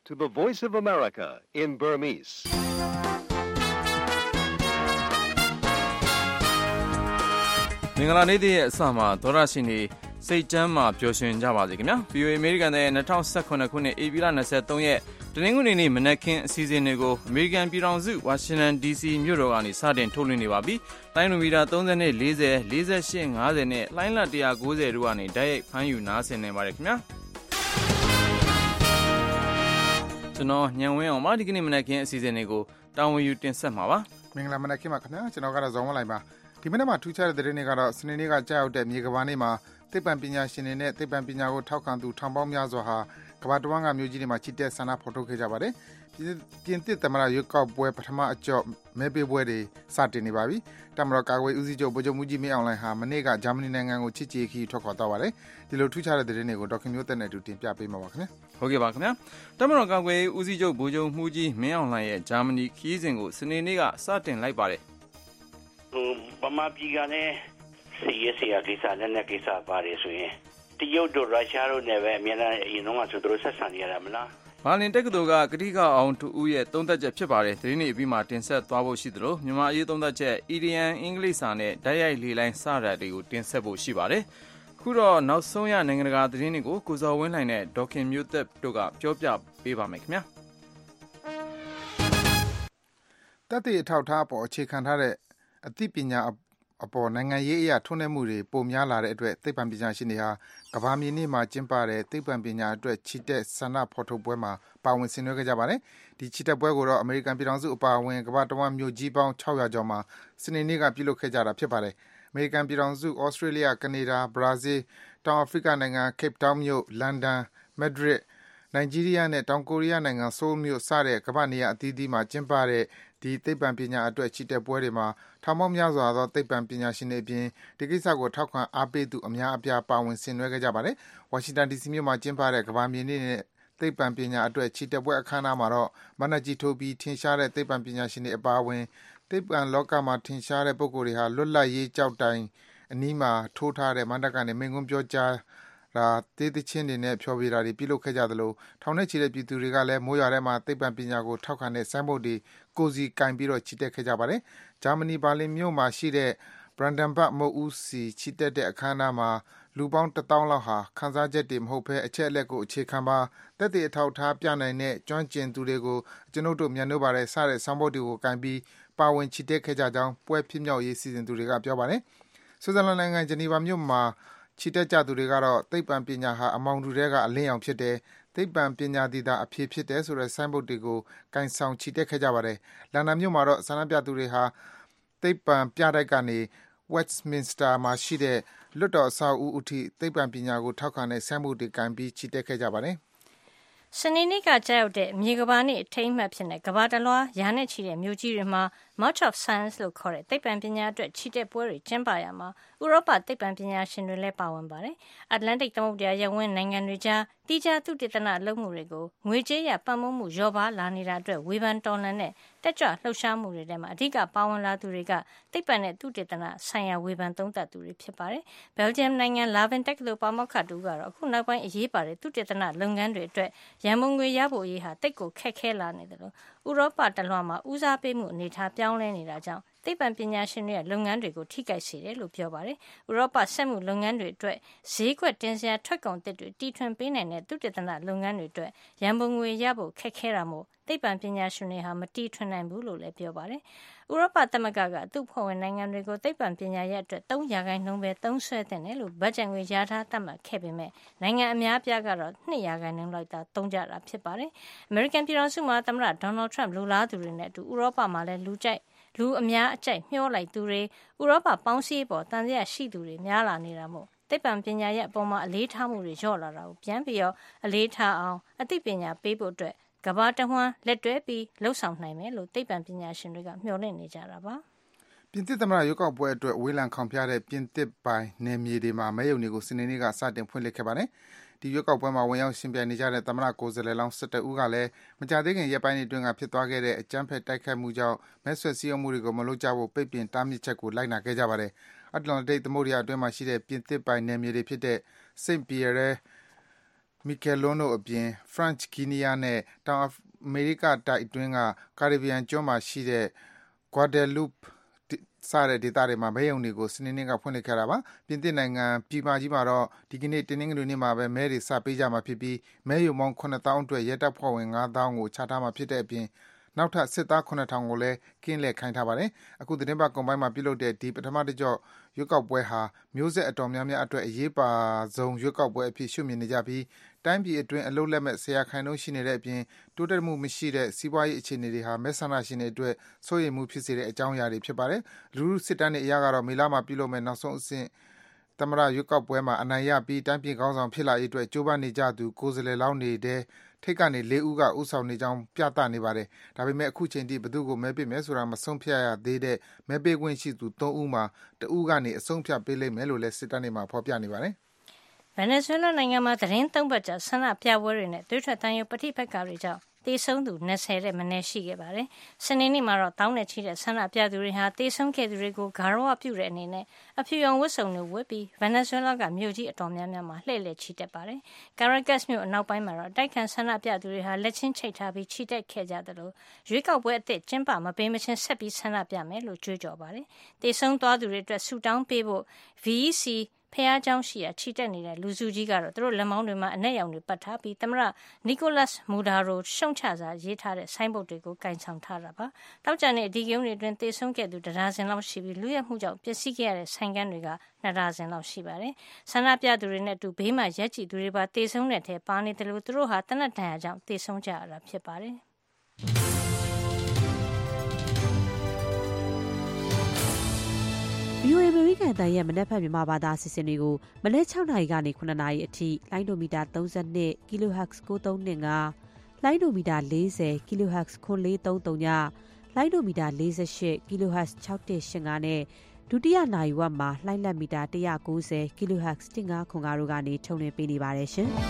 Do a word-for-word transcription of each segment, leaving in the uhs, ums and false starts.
to the Voice of America in Burmese. ။မင်္ဂလာနေ့တည်းရဲ့အစမှာသောရရှိနေစိတ်ချမ်းမှာပျော်ရွှင်ကြပါစေခင်ဗျာ။ ဗီ အို အေ အမေရိကန်တဲ့၂၀၁၇ခုနှစ်ဧပြီလ၂၃ရက်တနင်္ဂနွေနေ့မနက်ခင်းအစီအစဉ်တွေကိုအမေရိကန်ပြည်ထောင်စုဝါရှင်တန် ဒီစီ မြို့တော်ကနေစတင်ထုတ်လွှင့်နေပါပြီ။လိုင်းနိုမီတာ၃၀နဲ့၄၀ ၄၈ ၅၀နဲ့လိုင်းလ၁၉၀တို့ကနေတိုက်ရိုက်ဖမ်းယူနားဆင်နေပါတယ်ခင်ဗျာ။ကျွန်တော်ညံဝင်းအောင်ပါဒီကနေ့မနက်ခင်းအစီအစဉ်တွေကိုတာဝန်ယူတင်ဆက်မှာပါ။မင်္ဂလာမနက်ခင်းပါခင်ဗျာ။ကျွန်တော်ကတော့ဇော်ဝင်းလိုက်ပါ။ဒီမနေ့မှာထူးခြားတဲ့သတင်းတွေကတော့စနေနေ့ကကြာရောက်တဲ့မြေကမ္ဘာနေ့မှာသိပ္ပံပညာရှင်တွေနဲ့သိပ္ပံပညာကိုထောက်ခံသူထောင်ပေါင်းများစွာဟာကမ္ဘာတဝန်းကမြို့ကြီးတွေမှာချီတက်ဆန္ဒဖော်ထုတ်ခဲ့ကြပါတယ်။ပြင်သစ်သမ္မတရွေးကောက်ပွဲပထမအကျော့မဲပေးပွဲတွေစတင်နေပါပြီ။တမတော်ကာကွယ်ဦးစီးချုပ်ဗိုလ်ချုပ်မှုကြီးမင်းအောင်လှိုင်ဟာမနေ့ကဂျာမနီနိုင်ငံကိုချစ်ကြည်ခီးထွက်ခွာသွားပါတယ်။ဒီလိုထူးခြားတဲ့သတင်းတွေကိုဒေါက်ခင်မျိုးသက်နဲ့အတူတင်ပြပေးမှာပါခင်ဗျာ။ဟုတ်ကဲ့ပါခင်ဗျာ။တမတော်ကာကွယ်ဦးစီးချုပ်ဗိုလ်ချုပ်မှုကြီးမင်းအောင်လှိုင်ရဲ့ဂျာမနီခီးစဉ်ကိုစနေနေ့ကစတင်လိုက်ပါတယ်။ဟိုပမာပြည်ကလည်းစီရစီရကိစ္စနဲ့နဲ့ကိစ္စပါတယ်ဆိုရင်တရုတ်တို့ရုရှားတို့နဲ့ပဲအများနဲ့အရင်တော့ဆိုတို့ဆက်ဆံနေရတာမလား။ဘာလင်တက္ကသိုလ်ကကတိကအောင်တူဦးရဲ့သုံးသက်ချက်ဖြစ်ပါတယ်။ဒီနေ့အပြီးမှာတင်ဆက်သွားဖို့ရှိသလိုမြန်မာအရေးသုံးသက်ချက်အီဒီယန်အင်္ဂလိပ်စာနဲ့ဓာတ်ရိုက်လေလိုင်းစတာတွေကိုတင်ဆက်ဖို့ရှိပါတယ်။ခုတော့နောက်ဆုံးရနိုင်ငံတကာသတင်းတွေကိုကိုဇော်ဝင်းလှိုင်နဲ့ဒေါခင်မျိုးသက်တို့ကပြောပြပေးပါမယ်ခင်ဗျာ။တတိအထောက်ထားပေါ်အခြေခံထားတဲ့အသိပညာအပေါ်နိုင်ငံရေးအရာထွန်းနှဲမှုတွေပိုများလာတဲ့အတွက်သိပ္ပံပညာရှင်တွေဟာကမ္ဘာမြေနေ့မှာကျင်းပတဲ့သိပ္ပံပညာအတွက်ချီတက်ဆန္ဒဖော်ထုတ်ပွဲမှာပါဝင်ဆင်နွှဲခဲ့ကြပါတယ်။ဒီချီတက်ပွဲကိုတော့အမေရိကန်ပြည်ထောင်စုအပါအဝင်ကမ္ဘာတဝန်းမြို့ကြီးပေါင်း၆၀၀ကျော်မှာစနေနေ့ကပြုလုပ်ခဲ့ကြတာဖြစ်ပါတယ်။အမေရိကန်ပြည်ထောင်စု၊ဩစတြေးလျ၊ကနေဒါ၊ဘရာဇီး၊တောင်အာဖရိကနိုင်ငံ၊ Cape Town မြို့၊လန်ဒန်၊မက်ဒရစ်၊နိုင်ဂျီးရီးယားနဲ့တောင်ကိုရီးယားနိုင်ငံဆိုးလ်မြို့စတဲ့ကမ္ဘာ့နေရာအသီးသီးမှာကျင်းပတဲ့ဒီသိပ္ပံပညာအတွက်ချီတက်ပွဲတွေမှာထောင်ပေါင်းများစွာသောသိပ္ပံပညာရှင်တွေအပြင်ဒီကိစ္စကိုထောက်ခံအားပေးသူအများအပြားပါဝင်ဆင်နွှဲခဲ့ကြပါတယ်။ဝါရှင်တန်ဒီစီမြို့မှာကျင်းပတဲ့ကမ္ဘာမြေနေ့နဲ့သိပ္ပံပညာအတွက်ချီတက်ပွဲအခမ်းအနားမှာတော့မနက်ကြီးထိုးပြီးထင်ရှားတဲ့သိပ္ပံပညာရှင်တွေအပါအဝင်သိပ္ပံလောကမှာထင်ရှားတဲ့ပုဂ္ဂိုလ်တွေဟာလွတ်လပ်ရေးကြောက်တိုင်အနီးမှာထိုးထားတဲ့မဏ္ဍပ်ကနေမိန့်ခွန်းပြောကြားတာတေးသချင်းတွေနဲ့ဖျော်ဖြေတာတွေပြုလုပ်ခဲ့ကြသလိုထောင်နဲ့ချီတဲ့ပြည်သူတွေကလည်းမိုးရွာထဲမှာသိပ္ပံပညာကိုထောက်ခံတဲ့ဆိုင်းဘုတ်တွေကိုယ်စီကင်ပြီးတော့ချီတက်ခဲ့ကြပါတယ်။ဂျာမနီဘာလင်မြို့မှာရှိတဲ့ Brandenburg မုတ်ဦးဆီချီတက်တဲ့အခမ်းအနားမှာလူပေါင်းတစ်သောင်းလောက်ဟာခန်းစားချက်တွေမဟုတ်ဘဲအချက်အလက်ကိုအခြေခံပါသက်သေအထောက်ထားပြနိုင်တဲ့ကျွမ်းကျင်သူတွေကိုကျွန်ုပ်တို့မြတ်နိုးပါတယ်စတဲ့ဆိုင်းဘုတ်တွေကိုကင်ပြီးပါဝင်ချီတက်ခဲ့ကြကြောင်းပွဲဖြစ်မြောက်ရေးစီစဉ်သူတွေကပြောပါတယ်။ဆွစ်ဇာလန်နိုင်ငံဂျနီဗာမြို့မှာချီတက်ကြသူတွေကတော့သိပ္ပံပညာဟာအမောင်တူတွေကအလင်းရောင်ဖြစ်တယ်သိပ္ပံပညာသည်သာအဖြေဖြစ်တယ်ဆိုတဲ့ဆိုင်းဘုတ်တွေကိုကင်ဆောင်ချီတက်ခဲ့ကြပါတယ်။လန်ဒန်မြို့မှာတော့ဆန္ဒပြသူတွေဟာသိပ္ပံပြတိုက်ကနေ Westminster မှာရှိတဲ့လွှတ်တော်အဆောက်အဦအထိသိပ္ပံပညာကိုထောက်ခံတဲ့ဆိုင်းဘုတ်တွေကင်ပြီးချီတက်ခဲ့ကြပါတယ်။စနေနေ့ကကြာရောက်တဲ့မြေကမ္ဘာနေ့အထိမ်းအမှတ်ဖြစ်တဲ့ကမ္ဘာတလွှားရာနဲ့ချီတဲ့မြို့ကြီးတွေမှာ March of Science လို့ခေါ်တဲ့သိပ္ပံပညာအတွက်ချီတက်ပွဲတွေကျင်းပရမှာဥရောပသိပ္ပံပညာရှင်တွေလည်းပါဝင်ပါတယ်။ Atlantic သမုဒ္ဒရာရပ်ဝန်းနိုင်ငံတွေကြားတိကျသုတေသနလုပ်မှုတွေကိုငွေကြေးရပံ့ပိုးမှုလျော့ပါလာနေတာအတွက်ဝေဖန်တော်လှန်တဲ့တက်ကြွလှုပ်ရှားမှုတွေထဲမှာအဓိကပါဝင်လာသူတွေကသိပ္ပံနဲ့သုတေသနဆိုင်ရာဝေဖန်သုံးသပ်သူတွေဖြစ်ပါတယ်။ Belgium နိုင်ငံလာဗင်တက္ကသိုလ်ပါမောက္ခတူကတော့အခုနောက်ပိုင်းအရေးပါတဲ့သုတေသနလုပ်ငန်းတွေအတွက်ရန်ပုံငွေရဖို့အရေးဟာတိတ်ကိုခက်ခဲလာနေတယ်လို့ဥရောပတလွှားမှာဦးစားပေးမှုအနေထားပြောင်းလဲနေတာကြောင့်သိပ္ပံပညာရှင်တွေရဲ့လုပ်ငန်းတွေကိုထိခိုက်စေတယ်လို့ပြောပါတယ်။ဥရောပစက်မှုလုပ်ငန်းတွေအတွက်ဈေးကွက်တင်စရာထွက်ကုန်သစ်တွေတီထွင်ပေးနိုင်တဲ့သုတေသနလုပ်ငန်းတွေအတွက်ရန်ပုံငွေရဖို့ခက်ခဲတာမို့သိပ္ပံပညာရှင်တွေဟာမတီထွင်နိုင်ဘူးလို့လည်းပြောပါတယ်။ဥရောပသမဂ္ဂကသူ့ဖွဲ့ဝင်နိုင်ငံတွေကိုသိပ္ပံပညာရပ်အတွက်၃ရာခိုင်နှုန်းပဲသုံးစွဲသင့်တယ်လို့ဘတ်ဂျက်ငွေရထားသတ်မှတ်ခဲ့ပေမဲ့နိုင်ငံအများအပြားကတော့၂ရာခိုင်နှုန်းလောက်သာသုံးကြတာဖြစ်ပါတယ်။ အမေရိကန်ပြည်ထောင်စုမှာသမ္မတဒေါ်နယ်ထရမ့်လူလားသူတွေနဲ့အတူဥရောပမှာလည်းလူကြိုက်လူအများအကြိုက်မျှောလိုက်သူတွေဥရောပပေါင်းစည်းပေါ်တန်ရာရှိသူတွေများလာနေတာမို့သိပ္ပံပညာရဲ့အပေါ်မှာအလေးထားမှုတွေလျော့လာတာကိုပြန်ပြီးတော့အလေးထားအောင်အသိပညာပေးဖို့အတွက်ကမ္ဘာတဝန်းလက်တွဲပြီးလှုပ်ဆောင်နိုင်မယ်လို့သိပ္ပံပညာရှင်တွေကမျှော်လင့်နေကြတာပါ။ပြင်သစ်သမ္မတရွေးကောက်ပွဲအတွက်ဝေးလံခေါင်ဖျားတဲ့ပြင်သစ်ပိုင်နယ်မြေတွေမှာမဲရုံတွေကိုစနေနေ့ကစတင်ဖွင့်လှစ်ခဲ့ပါတယ်။ဒီရွေးကောက်ပွဲမှာဝင်ရောက်ယှဉ်ပြိုင်နေကြတဲ့သမ္မတကိုယ်စားလှယ်လောင်း၁၁ဦးကလည်းမကြာသေးခင်ရက်ပိုင်းတွေအတွင်းကဖြစ်သွားခဲ့တဲ့အကြမ်းဖက်တိုက်ခိုက်မှုကြောင့်မဲဆွယ်စည်းရုံးမှုတွေကိုမလုပ်ကြဖို့ပိတ်ပင်တားမြစ်ချက်ကိုလိုက်နာခဲ့ကြပါတယ်။ အတ္တလန္တိတ်သမုဒ္ဒရာအတွင်းမှာရှိတဲ့ပြင်သစ်ပိုင်နယ်မြေတွေဖြစ်တဲ့ Saint-Pierre Miquelon တို့အပြင် French Guiana နဲ့တောင်အမေရိကတိုက်အတွင်းက ကာရစ်ဘီယံကျွန်းမှာရှိတဲ့ Guadeloupe စတဲ့ဒေသတွေမှာမဲရုံတွေကိုစနေနေ့ကဖွင့်လှစ်ခဲ့တာပါ။ပြင်သစ်နိုင်ငံပြည်မကြီးမှာတော့ဒီကနေ့တနင်္ဂနွေနေ့မှာပဲမဲတွေစပေးကြမှာဖြစ်ပြီးမဲရုံပေါင်းခုနှစ်သောင်းအတွက်ရဲတပ်ဖွဲ့ဝင်ငါးသောင်းကိုချထားမှာဖြစ်တဲ့အပြင်နောက်ထပ်စစ်သားခုနှစ်ထောင်ကိုလည်းကင်းလှည့်ခိုင်းထားပါတယ်။အခုသတင်းပတ်ကုန်ပိုင်းမှာပြုလုပ်တဲ့ဒီပထမတစ်ကြော့ရွေးကောက်ပွဲဟာမျိုးဆက်အတော်များများအတွက်အရေးပါဆုံးရွေးကောက်ပွဲအဖြစ်ရှုမြင်နေကြပြီးတိုင်းပြည်အတွင်းအလုပ်လက်မဲ့ဆရာခိုင်နှုန်းရှိနေတဲ့အပြင်တိုးတက်မှုမရှိတဲ့စီးပွားရေးအခြေအနေတွေဟာမဲဆန္ဒရှင်တွေအတွက်စိုးရိမ်မှုဖြစ်စေတဲ့အကြောင်းအရာတွေဖြစ်ပါတယ်။လူလူစစ်တမ်းတွေအရကတော့မေလမှာပြုလုပ်မဲ့နောက်ဆုံးအဆင့်သမ္မတရွေးကောက်ပွဲမှာအနိုင်ရပြီးတိုင်းပြည်ခေါင်းဆောင်ဖြစ်လာရေးအတွက်ကြိုးပမ်းနေကြသူကိုယ်စားလှယ်လောင်းနေတဲ့ထိတ်ကနေလေးဦးကဥဆောင်နေကြောင်းပြသနေပါတယ်။ဒါပေမဲ့အခုချိန်ထိဘယ်သူ့ကိုမဲပေးမယ်ဆိုတာမဆုံးဖြတ်ရသေးတဲ့မဲပေးခွင့်ရှိသူသုံးဦးမှာတဦးကနေအဆုံးဖြတ်ပေးလိမ့်မယ်လို့လည်းစစ်တမ်းတွေမှာဖော်ပြနေပါတယ်။ဗင်နီဇွဲလားနိုင်ငံမှာသတင်းသုံးပတ်ကြာဆန္ဒပြပွဲတွေနဲ့သွေးထွက်သံယိုပဋိပက္ခတွေကြောင့်သေဆုံးသူ၂၀တဲ့မနည်းရှိခဲ့ပါတယ်။စနေနေ့မှာတော့တောင်းနဲ့ချီတဲ့ဆန္ဒပြသူတွေဟာသေဆုံးခဲ့သူတွေကိုဂါရဝပြုတဲ့အနေနဲ့အဖြူရောင်ဝတ်စုံတွေဝတ်ပြီးဗင်နီဇွဲလားကမြို့ကြီးအတော်များများမှာလှည့်လည်ချီတက်ပါတယ်။ Caracas မြို့အနောက်ပိုင်းမှာတော့တိုက်ခိုက်ဆန္ဒပြသူတွေဟာလက်ချင်းချိတ်ထားပြီးချီတက်ခဲ့ကြသလိုရွေးကောက်ပွဲအသစ်ကျင်းပမပေးမချင်းဆက်ပြီးဆန္ဒပြမယ်လို့ကြွေးကြော်ပါတယ်။သေဆုံးသွားသူတွေအတွက်ဆုတောင်းပေးဖို့ V E Cဖះเจ้าရှိရာချီတက်နေတဲ့လူစုကြီးကတော့သူတို့လက်မောင်းတွေမှာအနက်ရောင်တွေပတ်ထားပြီးသမ္မတနီကိုလတ်မူဒါရိုရှုံချစာရေးထားတဲ့ဆိုင်းဘုတ်တွေကိုကင်ဆောင်ထားတာပါတောက်ကြတဲ့ဒီကုန်းတွေအတွင်းသေဆုံးခဲ့သူတဒါဇင်လောက်ရှိပြီးလူရဲမှုကြောင့်ပျက်စီးခဲ့ရတဲ့ဆိုင်ကန်းတွေကနှစ်ဒါဇင်လောက်ရှိပါတယ်ဆန္ဒပြသူတွေနဲ့အတူဘေးမှာရက်ကြည့်သူတွေပါသေဆုံးတဲ့ထဲပါနေတယ်လို့သူတို့ဟာတနက်တန်ရာကြောင့်သေဆုံးကြရတာဖြစ်ပါတယ်ဗီအိုအေ American တန်ရဲ့မနက်ဖြန်မြန်မာဘာသာအစီအစဉ်တွေကိုမနက်၆နာရီကနေခုနှစ်နာရီအထိလိုင်းဒိုမီတာသုံး၂ kilohertz ၉၃၂၅လိုင်းဒိုမီတာ၄၀ kilohertz ၉၄၃၃ညလိုင်းဒိုမီတာ၄၈ kilohertz ၆၁၈၅နဲ့ဒုတိယနာရီဝက်မှာလိုင်းလက်မီတာ၁၉၀ kilohertz ၁၅ခွန်ကာတို့ကနေထုတ်လွှင့်ပေးနေပါတယ်ရှင်။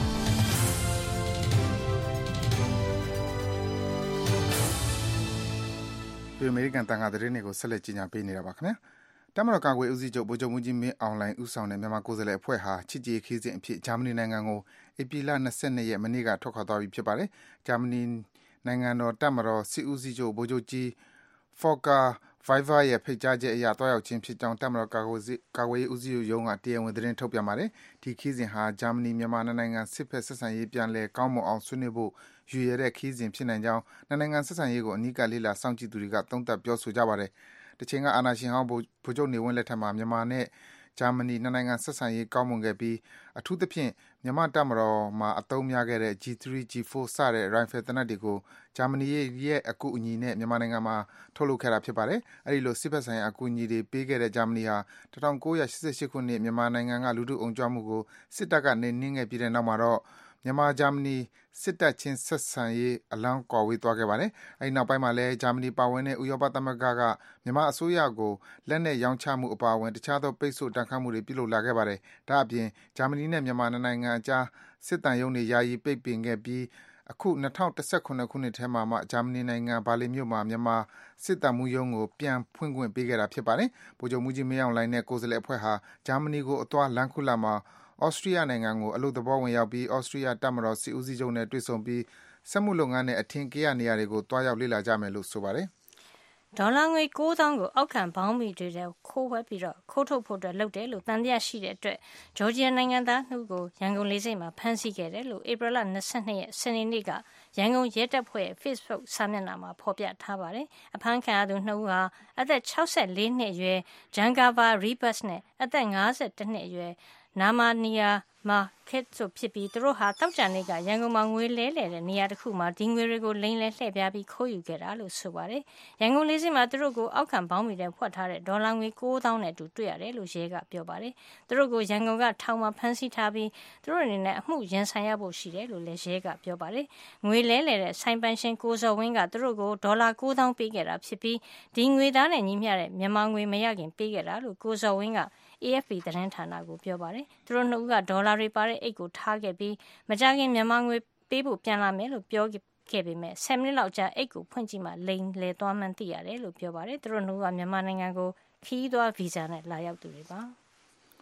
ဒီအမေရိကန်တန်ခါသတင်းတွေကိုဆက်လက်ကြီးညာပေးနေတာပါခင်ဗျာတမရကာကွယ်ဦးစီးချုပ်ဗိုလ်ချုပ်မှုကြီးမင်းအောင်လှိုင်ဦးဆောင်တဲ့မြန်မာကိုယ်စားလှယ်အဖွဲ့ဟာချစ်ကြည်ခီးစဉ်အဖြစ်ဂျာမနီနိုင်ငံကိုဧပြီလ၂၂ရက်မနေ့ကထွက်ခွာသွားပြီဖြစ်ပါတယ်ဂျာမနီနိုင်ငံတော်တမတော်စစ်ဦးစီးချုပ်ဗိုလ်ချုပ်ကြီး Volker Weyver ရဲ့ဖိတ်ကြားချက်အရတွားရောက်ခြင်းဖြစ်ကြောင်းတမတော်ကာကွယ်ကာကွယ်ဦးစီးချုပ်ရုံးကတရားဝင်သတင်းထုတ်ပြန်ပါတယ်ဒီခီးစဉ်ဟာဂျာမနီမြန်မာနိုင်ငံစစ်ဖက်ဆက်ဆံရေးပြန်လည်ကောင်းမွန်အောင်ဆွေးနွေးဖို့ရွေရတဲ့ခီးစဉ်ဖြစ်နိုင်ကြောင်းနိုင်ငံဆက်ဆံရေးကိုအနီးကပ်လေ့လာစောင့်ကြည့်သူတွေကသုံးသပ်ပြောဆိုကြပါတယ်တချိန်ကအာဏာရှင်ဟောင်းဗိုလ်ချုပ်နေဝင်းလက်ထက်မှာမြန်မာနဲ့ဂျာမနီနှစ်နိုင်ငံဆက်ဆံရေးကောင်းမွန်ခဲ့ပြီးအထူးသဖြင့်မြန်မာတပ်မတော်မှာအသုံးများခဲ့တဲ့ G ၃ G ၄ စတဲ့ ရိုင်ဖယ်သေနတ်တွေကိုဂျာမနီရဲ့အကူအညီနဲ့မြန်မာနိုင်ငံမှာထုတ်လုပ်ခဲ့တာဖြစ်ပါတယ်။အဲဒီလိုစစ်ဘက်ဆိုင်ရာအကူအညီတွေပေးခဲ့တဲ့ဂျာမနီဟာ၁၉၈၈ခုနှစ်မြန်မာနိုင်ငံကလူထုအုံကြွမှုကိုစစ်တပ်ကနေနှင်းခဲ့ပြီးတဲ့နောက်မှာတော့မြန်မာဂျာမနီစစ်တပ်ချင်းဆက်ဆံရေးအလောင်းကွာဝေးသွားခဲ့ပါတယ်။အဲဒီနောက်ပိုင်းမှာလည်းဂျာမနီပါဝင်တဲ့ဥရောပသမဂ္ဂကမြန်မာအစိုးရကိုလက်နက်ရောင်းချမှုအပါအဝင်တခြားသောပိတ်ဆို့တန်ခတ်မှုတွေပြုလုပ်လာခဲ့ပါတယ်။ဒါ့အပြင်ဂျာမနီနဲ့မြန်မာနိုင်ငံအကြားစစ်တမ်းရုံးတွေယာယီပိတ်ပင်ခဲ့ပြီးအခု၂၀၁၇ခုနှစ်ထဲမှာမှဂျာမနီနိုင်ငံဘာလင်မြို့မှာမြန်မာစစ်တမ်းမှုရုံးကိုပြန်ဖွင့်ခွင့်ပေးခဲ့တာဖြစ်ပါတယ်။ဗိုလ်ချုပ်မှုကြီးမင်းအောင်လှိုင်နဲ့ကိုယ်စားလှယ်အဖွဲ့ဟာဂျာမနီကိုအသွားလမ်းခုလတ်မှာဩစတြီးယားနိုင်ငံကိုအလို့သဘောဝင်ရောက်ပြီးဩစတြီးယားတပ်မတော်စစ်ဦးစီးချုပ်နဲ့တွေ့ဆုံပြီးစက်မှုလုပ်ငန်းနဲ့အထင်ကရနေရာတွေကိုတွားရောက်လေ့လာကြမယ်လို့ဆိုပါတယ်။ဒေါ်လာငွေ၉သောင်းကိုအောက်ခံဘောင်းမီတွေထဲခိုးဝှက်ပြီးတော့ခိုးထုတ်ဖို့အတွက်လုပ်တယ်လို့တန်တရားရှိတဲ့အတွက်ဂျော်ဂျီယာနိုင်ငံသားနှုတ်ကိုရန်ကုန်လေးစိတ်မှာဖမ်းဆီးခဲ့တယ်လို့ဧပြီလ၂၂ရက်စနေနေ့ကရန်ကုန်ရဲတပ်ဖွဲ့ရဲ့ Facebook စာမျက်နှာမှာဖော်ပြထားပါတယ်။အဖမ်းခံရသူနှစ်ဦးဟာအသက်၆၄နှစ်အရွယ်ဂျန်ကာဗာရီဘတ်နဲ့အသက်၅၁နှစ်အရွယ်နာမာနီယာမာခေတ်ဆိုဖြစ်ပြီးသူတို့ဟာတောက်ကြံလေးကရန်ကုန်မှာငွေလဲလှယ်တဲ့နေရာတစ်ခုမှာဒီငွေတွေကိုလိမ့်လဲလှည့်ပြားပြီးခိုးယူခဲ့တာလို့ဆိုပါတယ်။ရန်ကုန်လေးစိတ်မှာသူတို့ကိုအောက်ခံဘောင်းမီတဲ့ဖွက်ထားတဲ့ဒေါ်လာငွေ၉သောင်းနဲ့အတူတွေ့ရတယ်လို့ရဲကပြောပါတယ်။သူတို့ကိုရန်ကုန်ကထောင်မှာဖမ်းဆီးထားပြီးသူတို့အနေနဲ့အမှုရင်ဆိုင်ရဖို့ရှိတယ်လို့လည်းရဲကပြောပါတယ်။ငွေလဲလှယ်တဲ့ဆိုင်ပန်ရှင်ကိုစော်ဝင်းကသူတို့ကိုဒေါ်လာ၉သောင်းပေးခဲ့တာဖြစ်ပြီးဒီငွေသားနဲ့ညီမျှတဲ့မြန်မာငွေမရခင်ပေးခဲ့တာလို့ကိုစော်ဝင်းကA F P သတင်းဌာနကိုပြောပါတယ်။သူတို့နှစ်ဦးကဒေါ်လာတွေပါတဲ့အိတ်ကိုထားခဲ့ပြီးမကြခင်မြန်မာငွေပေးဖို့ပြန်လာမယ်လို့ပြောခဲ့ပေမဲ့ဆယ်မိနစ်လောက်ကြာအိတ်ကိုဖွင့်ကြည့်မှလိမ်လေသွားမှန်းသိရတယ်လို့ပြောပါတယ်။သူတို့နှစ်ဦးကမြန်မာနိုင်ငံကိုခီးသွွားဗီဇာနဲ့လာရောက်သူတွေပါ။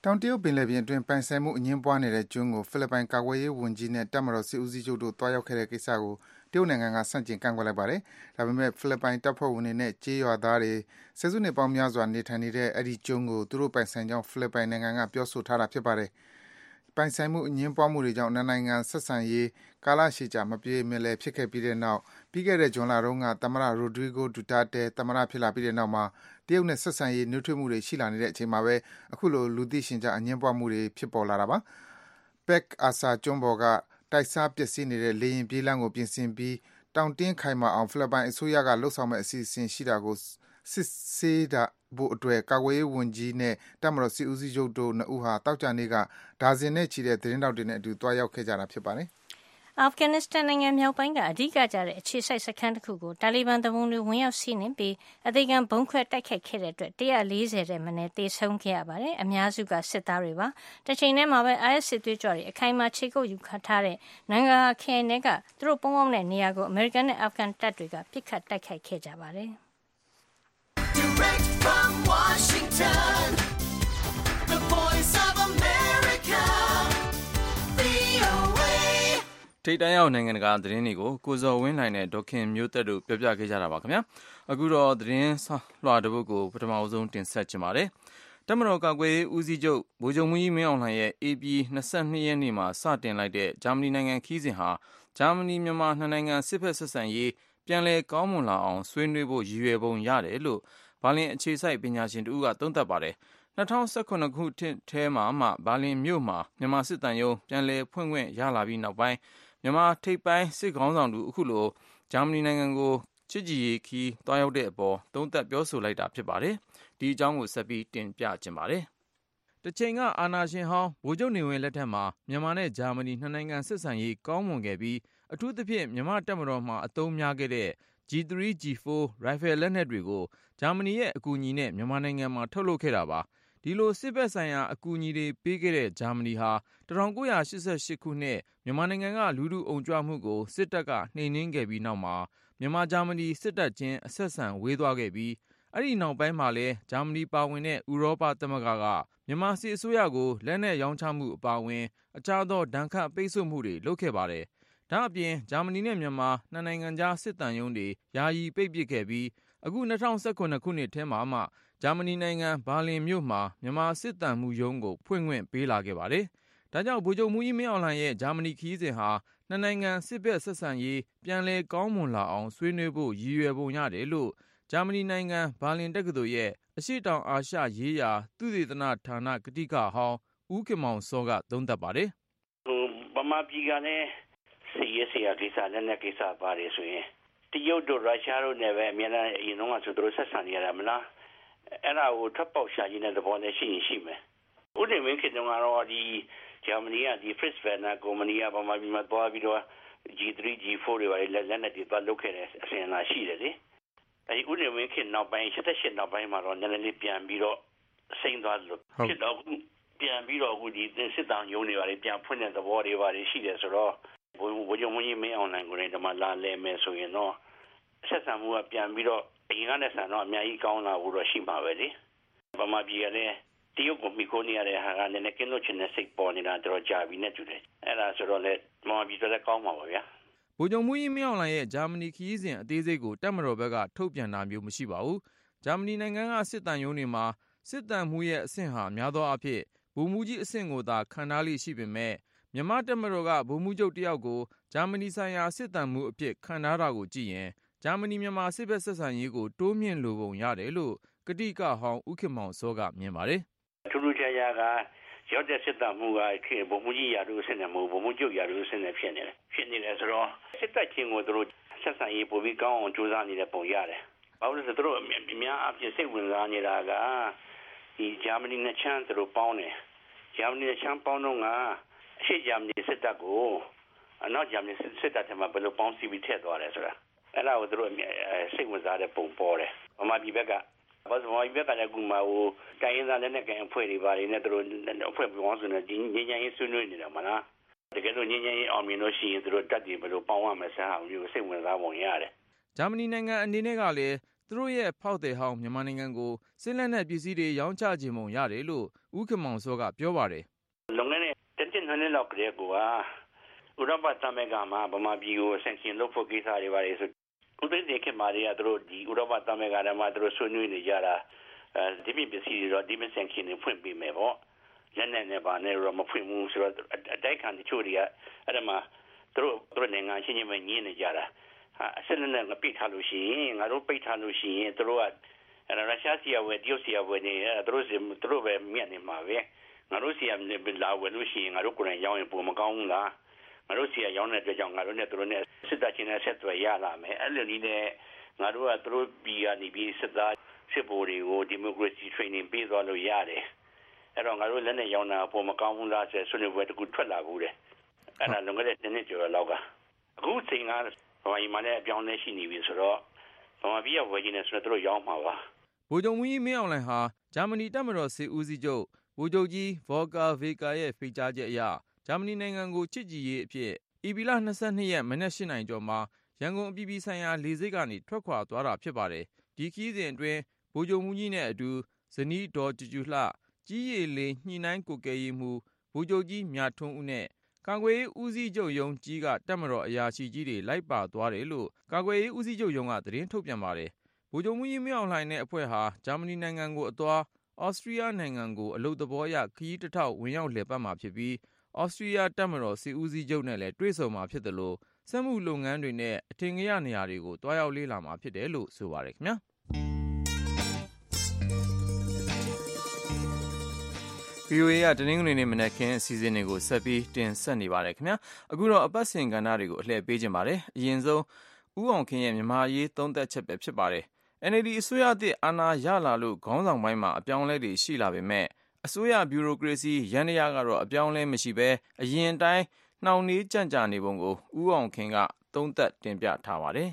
တောင်တရုတ်ပင်လယ်ပြင်အတွင်းပိုင်ဆိုင်မှုအငြင်းပွားနေတဲ့ကျွန်းကိုဖိလစ်ပိုင်ကာကွယ်ရေးဝန်ကြီးနဲ့တပ်မတော်စစ်ဦးစီးချုပ်တို့တွားရောက်ခဲ့တဲ့ကိစ္စကိုတရုတ်နိုင်ငံကဆန့်ကျင်ကန့်ကွက်လိုက်ပါတယ်။ဒါပေမဲ့ဖိလစ်ပိုင်တပ်ဖွဲ့ဝင်တွေနဲ့ကြေးရွာသားတွေဆယ်စုနှစ်ပေါင်းများစွာနေထိုင်နေတဲ့အဲဒီကျွန်းကိုသူတို့ပိုင်ဆိုင်ကြောင်းဖိလစ်ပိုင်နိုင်ငံကပြောဆိုထားတာဖြစ်ပါတယ်။ပိုင်ဆိုင်မှုအငြင်းပွားမှုတွေကြောင့်နှစ်နိုင်ငံဆက်ဆံရေးကာလရှည်ကြာမပြေမလည်ဖြစ်ခဲ့ပြီးတဲ့နောက်ပြီးခဲ့တဲ့ဇွန်လတုန်းကသမ္မတရိုဒရီဂိုဒူတာတဲသမ္မတဖြစ်လာပြီးတဲ့နောက်မှာတရုတ်နဲ့ဆက်ဆံရေးနှွေးထွေးမှုတွေရှိလာနေတဲ့အချိန်မှာပဲအခုလိုလူသိရှင်ကြားအငြင်းပွားမှုတွေဖြစ်ပေါ်လာတာပါ။ Pek Asa ကျွန်းပေါ်ကတိုက်စားပျက်စီးနေတဲ့လေယာဉ်ပြေးလမ်းကိုပြင်ဆင်ပြီးတောင်တင်းခိုင်မာအောင်ဖိလစ်ပိုင်အစိုးရကလှုပ်ဆောင်မဲ့အစီအစဉ်ရှိတာကိုစစ်ဆေးတာဖို့အတွက်ကာကွယ်ရေးဝန်ကြီးနဲ့တပ်မတော်စစ်ဦးစီးချုပ်တို့နှစ်ဦးဟာတောက်ကြနေ့ကဒါဇင်နဲ့ချီတဲ့သတင်းတောက်တွေနဲ့အတူတွားရောက်ခဲ့ကြတာဖြစ်ပါတယ်။အာဖဂန်နစ္စတန်နိုင်ငံမြောက်ပိုင်းကအဓိကကျတဲ့အခြေစိုက်စခန်းတစ်ခုကိုတာလီဘန်သူပုန်တွေဝင်ရောက်စီးနင်းပြီးအသေးခံဘုံခွဲတိုက်ခိုက်ခဲ့တဲ့အတွက်one hundred fortyတဲ့မနည်းသေဆုံးခဲ့ရပါတယ်။အများစုကစစ်သားတွေပါ။တစ်ချိန်တည်းမှာပဲ I S စစ်သွေးကြွတွေအခိုင်အမာခြေကုပ်ယူထားတဲ့နိုင်ငံခရိုင်တွေကသူတို့ပုန်းအောင်တဲ့နေရာကိုအမေရိကန်နဲ့အာဖဂန်တပ်တွေကပစ်ခတ်တိုက်ခိုက်ခဲ့ကြပါတယ်။ Direct from Washington, the voice of America, V O A ထိပ်တန်းရောက်နိုင်ငံတကာသတင်းတွေကိုကိုဇော်ဝင်းနိုင်နဲ့ဒေါခင်မျိုးသက်တို့ပြောပြခဲ့ကြတာပါခင်ဗျာအခုတော့သတင်းလွှာတစ်ပုဒ်ကိုပထမဆုံးတင်ဆက်ချင်ပါတယ်တပ်မတော်ကာကွယ်ရေးဦးစီးချုပ်ဗိုလ်ချုပ်မှူးကြီးမင်းအောင်လှိုင်ရဲ့ ဧပြီ၂၂ရက်နေ့မှာစတင်လိုက်တဲ့ဂျာမနီနိုင်ငံခီးစဉ်ဟာဂျာမနီမြန်မာနှစ်နိုင်ငံစစ်ဖက်ဆက်ဆံရေးပြန်လည်ကောင်းမွန်လာအောင်ဆွေးနွေးဖို့ရည်ရွယ်ပုံရတယ်လို့ဘာလင်အခြေစိုက်ပညာရှင်တို့ကသုံးသပ်ပါတယ်၂၀၁၇ခုထဲမှာမှဘာလင်မြို့မှာမြန်မာစစ်တမ်းရုံးပြန်လည်ဖွင့်ခွင့်ရလာပြီးနောက်ပိုင်းမြန်မာထိပ်ပိုင်းစစ်ခေါင်းဆောင်တို့အခုလိုဂျာမနီနိုင်ငံကိုချစ်ကြည်ရေးခီးသွားရောက်တဲ့အပေါ်သုံးသပ်ပြောဆိုလိုက်တာဖြစ်ပါတယ်ဒီအကြောင်းကိုဆက်ပြီးတင်ပြခြင်းပါတယ်တချိန်ကအာဏာရှင်ဟောင်းဗိုလ်ချုပ်နေဝင်းလက်ထက်မှာမြန်မာနဲ့ဂျာမနီနှစ်နိုင်ငံဆက်ဆံရေးကောင်းမွန်ခဲ့ပြီးအထူးသဖြင့်မြန်မာတပ်မတော်မှာအသုံးများခဲ့တဲ့ G 3 G 4 ရိုင်ဖယ်လက်နက်တွေကိုဂျာမနီရဲ့အကူအညီနဲ့မြန်မာနိုင်ငံမှာထုတ်လုပ်ခဲ့တာပါဒီလိုစစ်ဘက်ဆိုင်ရာအကူအညီတွေပေးခဲ့တဲ့ဂျာမနီဟာ၁၉၈၈ခုနှစ်မြန်မာနိုင်ငံကလူထုအုံကြွမှုကိုစစ်တပ်ကနှိမ်နင်းခဲ့ပြီးနောက်မှာမြန်မာဂျာမနီစစ်တပ်ချင်းအဆက်ဆံဝေးသွားခဲ့ပြီးအဲ့ဒီနောက်ပိုင်းမှာလဲဂျာမနီပါဝင်တဲ့ဥရောပသမဂ္ဂကမြန်မာစစ်အစိုးရကိုလက်နက်ရောင်းချမှုအပါအဝင်အခြားသောဒဏ်ခတ်ပိတ်ဆို့မှုတွေလုပ်ခဲ့ပါတယ်ဒါအပြင်ဂျာမနီနဲ့မြန်မာနှစ်နိုင်ငံကြားစစ်တမ်းရုံးတွေယာယီပိတ်ပစ်ခဲ့ပြီးအခု၂၀၁၇ခုနှစ်ထဲမှာမှဂျာမနီနိုင်ငံဘာလင်မြို့မှာမြန်မာစစ်တမ်းမှုရုံးကိုဖွင့်ခွင့်ပေးလာခဲ့ပါတယ်ဒါကြောင့်ဗိုလ်ချုပ်မှူးကြီးမင်းအောင်လှိုင်ရဲ့ဂျာမနီခရီးစဉ်ဟာနှစ်နိုင်ငံစစ်ဘက်ဆက်ဆံရေးပြန်လည်ကောင်းမွန်လာအောင်ဆွေးနွေးဖို့ရည်ရွယ်ပုံရတယ်လို့ဂျာမနီနိုင်ငံဘာလင်တက္ကသိုလ်ရဲ့အရှေ့တောင်အာရှရေးရာသုတေသနဌာနကတိကဟောင်းဦးခင်မောင်စောကသုံးသပ်ပါတယ်ဟိုဗမာပြည်ကလည်းစီရစီရကိစ္စနဲ့နဲ့ကိစ္စပါတယ်ဆိုရင်တရုတ်တို့ရုရှားတို့နဲ့ပဲအများနဲ့အရင်တော့ဆိုသူတို့ဆက်ဆံနေရတာမလားအဲ့ဒါကိုထပ်ပေါက်ရှာခြင်းတဲ့သဘောနဲ့ရှိရင်ရှိမယ်ဥဒိမင်းခေတ္တကတော့ဒီဂျာမနီကဒီ Fritz Werner ကုမ္ပဏီကဗမာပြည်မှာသွားပြီးတော့ G 3 G 4 တွေပါလက်လက်နဲ့ဒီသွားလုပ်ခဲ့တဲ့အစဉ်အလာရှိတယ်လေအဲဒီဥဒိမင်းခေတ္တနောက်ပိုင်း၈၈နောက်ပိုင်းမှာတော့နည်းနည်းလေးပြန်ပြီးတော့စိမ့်သွားလို့ဖြစ်တော့ပြန်ပြီးတော့အခုဒီစစ်တောင်ယုံတွေပါလေပြန်ဖွင့်တဲ့သဘောတွေပါလေရှိတယ်ဆိုတော့ဘိုးဘိုးချုပ်မင်းမင်းအောင်နိုင်ကိုလည်းဒီမှာလာလဲမယ်ဆိုရင်တော့ဆက်ဆံမှုကပြန်ပြီးတော့အရင်ကနဲ့ဆန်တော့အများကြီးကောင်းလာဖို့တော့ရှိမှာပဲလေဗမာပြည်ကလည်းတရုတ်ကိုမိခိုးနေရတဲ့ဟာကလည်းကင်းလို့ချင်တဲ့စိတ်ပေါ်နေတာတော့ကြာပြီနဲ့တူတယ်အဲ့ဒါဆိုတော့လည်းဗမာပြည်တော့ကောင်းမှာပါဗျာဗိုလ်ချုပ်မှူးကြီးမင်းအောင်လှိုင်ရဲ့ဂျာမနီခရီးစဉ်အသေးစိတ်ကိုတပ်မတော်ဘက်ကထုတ်ပြန်တာမျိုးမရှိပါဘူးဂျာမနီနိုင်ငံကစစ်တမ်းရုံးတွေမှာစစ်တမ်းမှုရဲ့အဆင့်ဟာများသောအားဖြင့်ဗိုလ်မှူးကြီးအဆင့်ကိုသာခံထားလိမ့်ရှိပေမဲ့မြန်မာတပ်မတော်ကဗိုလ်မှူးချုပ်တယောက်ကိုဂျာမနီဆိုင်ရာစစ်တမ်းမှုအဖြစ်ခံထားတာကိုကြည့်ရင်ဂျာမနီမြန်မာစစ်ဘက်ဆက်ဆံရေးကိုတိုးမြင့်လိုပုံရတယ်လို့ကတိကဟောင်းဦးခင်မောင်စောကမြင်ပါတယ်ထူးထူးခြားခြားကရောက်တဲ့စစ်တပ်မှုကခင်ဗိုလ်မှူးကြီးရာထူးအဆင့်နဲ့မဟုတ်ဗိုလ်မှူးချုပ်ရာထူးအဆင့်နဲ့ဖြစ်နေတယ်ဖြစ်နေတယ်ဆိုတော့စစ်တပ်ချင်းကိုတို့ဆက်ဆံရေးပိုပြီးကောင်းအောင်ကြိုးစားနေတဲ့ပုံရတယ်ဘာလို့လဲဆိုတော့တို့အများအပြည့်စိတ်ဝင်စားနေတာကဒီဂျာမနီနဲ့ချမ်းတို့ပေါင်းတယ်ဂျာမနီနဲ့ချမ်းပေါင်းတော့ကအရှိဂျာမနီစစ်တပ်ကိုအနောက်ဂျာမနီစစ်တပ်ထဲမှာဘယ်လိုပေါင်းစည်းပြီးထည့်သွားတယ်ဆိုတာအဲ့ဒါကိုတို့စိတ်ဝင်စားတဲ့ပုံပေါ်တယ်ဗမာပြည်ဘက်ကဘာလို့ဗမာပြည်ဘက်ကလည်းကူမဟိုတိုင်းရင်းသားလက်နက်ကိုင်အဖွဲ့တွေပါနေနဲ့တို့အဖွဲ့ပေါင်းစုံနဲ့ဒီငြိမ်းချမ်းရေးဆွေးနွေးနေတာမလားတကယ်လို့ငြိမ်းချမ်းရေးအောင်မြင်လို့ရှိရင်တို့တက်တည်ဘယ်လိုပေါင်းရမလဲဆိုတာမျိုးစိတ်ဝင်စားပုံရတယ်ဂျာမနီနိုင်ငံအနေနဲ့ကလည်းသူတို့ရဲ့ဖောက်သည်ဟောင်းမြန်မာနိုင်ငံကိုစစ်လက်နက်ပစ္စည်းတွေရောင်းချခြင်းပုံရတယ်လို့ဦးခင်မောင်စောကပြောပါတယ်လွန်ခဲ့တဲ့တနင်္လာနေ့လောက်ကလေးကဥရောပသမဂ္ဂမှာဗမာပြည်ကိုဆန်ရှင်လုပ်ဖို့ကိစ္စတွေပါလေဆိုဥပဒေခေတ်မှာတွေကသူတို့ဒီဥရောပသမဂ္ဂထဲမှာသူတို့ဆွေးနွေးနေကြတာအဲဒီပစ္စည်းတွေတော့ဒီမဆန်ရှင်တွေဖွင့်ပေးမယ်ပေါ့လက်နဲ့နဲ့ပါနဲ့တော့မဖွင့်ဘူးဆိုတော့အတိုက်ခံတချို့တွေကအဲ့ဒါမှသူတို့သူတို့နိုင်ငံချင်းချင်းပဲညင်းနေကြတာအစစ်နဲ့ငါပိတ်ထားလို့ရှိရင်ငါတို့ပိတ်ထားလို့ရှိရင်သူတို့ကရုရှားစီယဝဲတရုတ်စီယဝဲနေသူတို့စီသူတို့ပဲမြတ်နေမှာပဲငါတို့စီယလာဝဲလို့ရှိရင်ငါတို့ကိုယ်တိုင်ရောင်းရင်ပုံမကောင်းဘူးလားငါတို့စီယရောင်းတဲ့အတွက်ကြောင့်ငါတို့နဲ့သူတို့နဲ့စစ်တပ်ချင်းနဲ့ဆက်သွယ်ရလာမယ်အဲ့လိုနည်းနဲ့ငါတို့ကသူတို့ပြည်ကနေပြီးစစ်သားစစ်ဗိုလ်တွေကိုဒီမိုကရေစီ training ပေးသွားလို့ရတယ်အဲ့တော့ငါတို့လက်နဲ့ရောင်းတာပုံမကောင်းဘူးလားဆိုဆွေးနွေးပွဲတခုထွက်လာဘူးတဲ့အဲ့ဒါလုံးဝတဲ့နှစ်ကျော်လောက်ကအခုချိန်ကဗမာပြည်မှာလည်းအပြောင်းလဲရှိနေပြီဆိုတော့ဗမာပြည်ကဝယ်ခြင်းနဲ့ဆိုတော့တို့ရောင်းမှာပါဗိုလ်ချုပ်မူကြီးမင်းအောင်လှိုင်ဟာဂျာမနီတပ်မတော်စစ်ဦးစီးချုပ်ဗိုလ်ချုပ်ကြီးဗော်ကာဗေကာရဲ့ဖိတ်ကြားချက်အရဂျာမနီနိုင်ငံကိုချစ်ကြည်ရေးအဖြစ်ဧပြီလ၂၂ရက်မနက်၈နာရီကျော်မှာရန်ကုန်အပြည်ပြည်ဆိုင်ရာလေဆိပ်ကနေထွက်ခွာသွားတာဖြစ်ပါတယ်ဒီခီးစဉ်အတွင်းဗိုလ်ချုပ်မူကြီးနဲ့အတူဇနီးဒေါ်ကျူကျူလှကြီးရည်လေးညှိနှိုင်းကိုကဲရေးမှုဗိုလ်ချုပ်ကြီးမြထွန်းဦးနဲ့ကာကွယ်ရေးဦးစီးချုပ်ရုံးကြီးကတပ်မတော်အရာရှိကြီးတွေလိုက်ပါသွားတယ်လို့ကာကွယ်ရေးဦးစီးချုပ်ရုံးကသတင်းထုတ်ပြန်ပါတယ်ဗိုလ်ချုပ်မူကြီးမင်းအောင်လှိုင်နဲ့အဖွဲ့ဟာဂျာမနီနိုင်ငံကိုအသွားဩစတြီးယားနိုင်ငံကိုအလုပ်သဘောအရခရီးတစ်ထောက်ဝင်ရောက်လည်ပတ်မှာဖြစ်ပြီးဩစတြီးယားတပ်မတော်စစ်ဦးစီးချုပ်နဲ့လည်းတွေ့ဆုံမှာဖြစ်တယ်လို့စက်မှုလုပ်ငန်းတွေနဲ့အထင်ကြီးနေရာတွေကိုတွားရောက်လေ့လာမှာဖြစ်တယ်လို့ဆိုပါတယ်ခင်ဗျာဗီအိုအေ ကတနင်္ဂနွေနေ့မနက်ခင်းအစီအစဉ်တွေကိုဆက်ပြီးတင်ဆက်နေပါတယ်ခင်ဗျာအခုတော့အပတ်စဉ်ကဏ္ဍတွေကိုအလှည့်ပေးခြင်းပါတယ်အရင်ဆုံးဦးအောင်ခင်ရဲ့မြန်မာရေးသုံးသပ်ချက်ပဲဖြစ်ပါတယ် အန် အယ်လ် ဒီ အစိုးရသစ်အာဏာရလာလို့ခေါင်းဆောင်ပိုင်းမှာအပြောင်းအလဲတွေရှိလာပေမဲ့အစိုးရဗျူရိုကရေစီယန္တရားကတော့အပြောင်းအလဲမရှိဘဲအရင်တိုင်းနှောင့်နှေးကြန့်ကြာနေပုံကိုဦးအောင်ခင်ကသုံးသပ်တင်ပြထားပါတယ်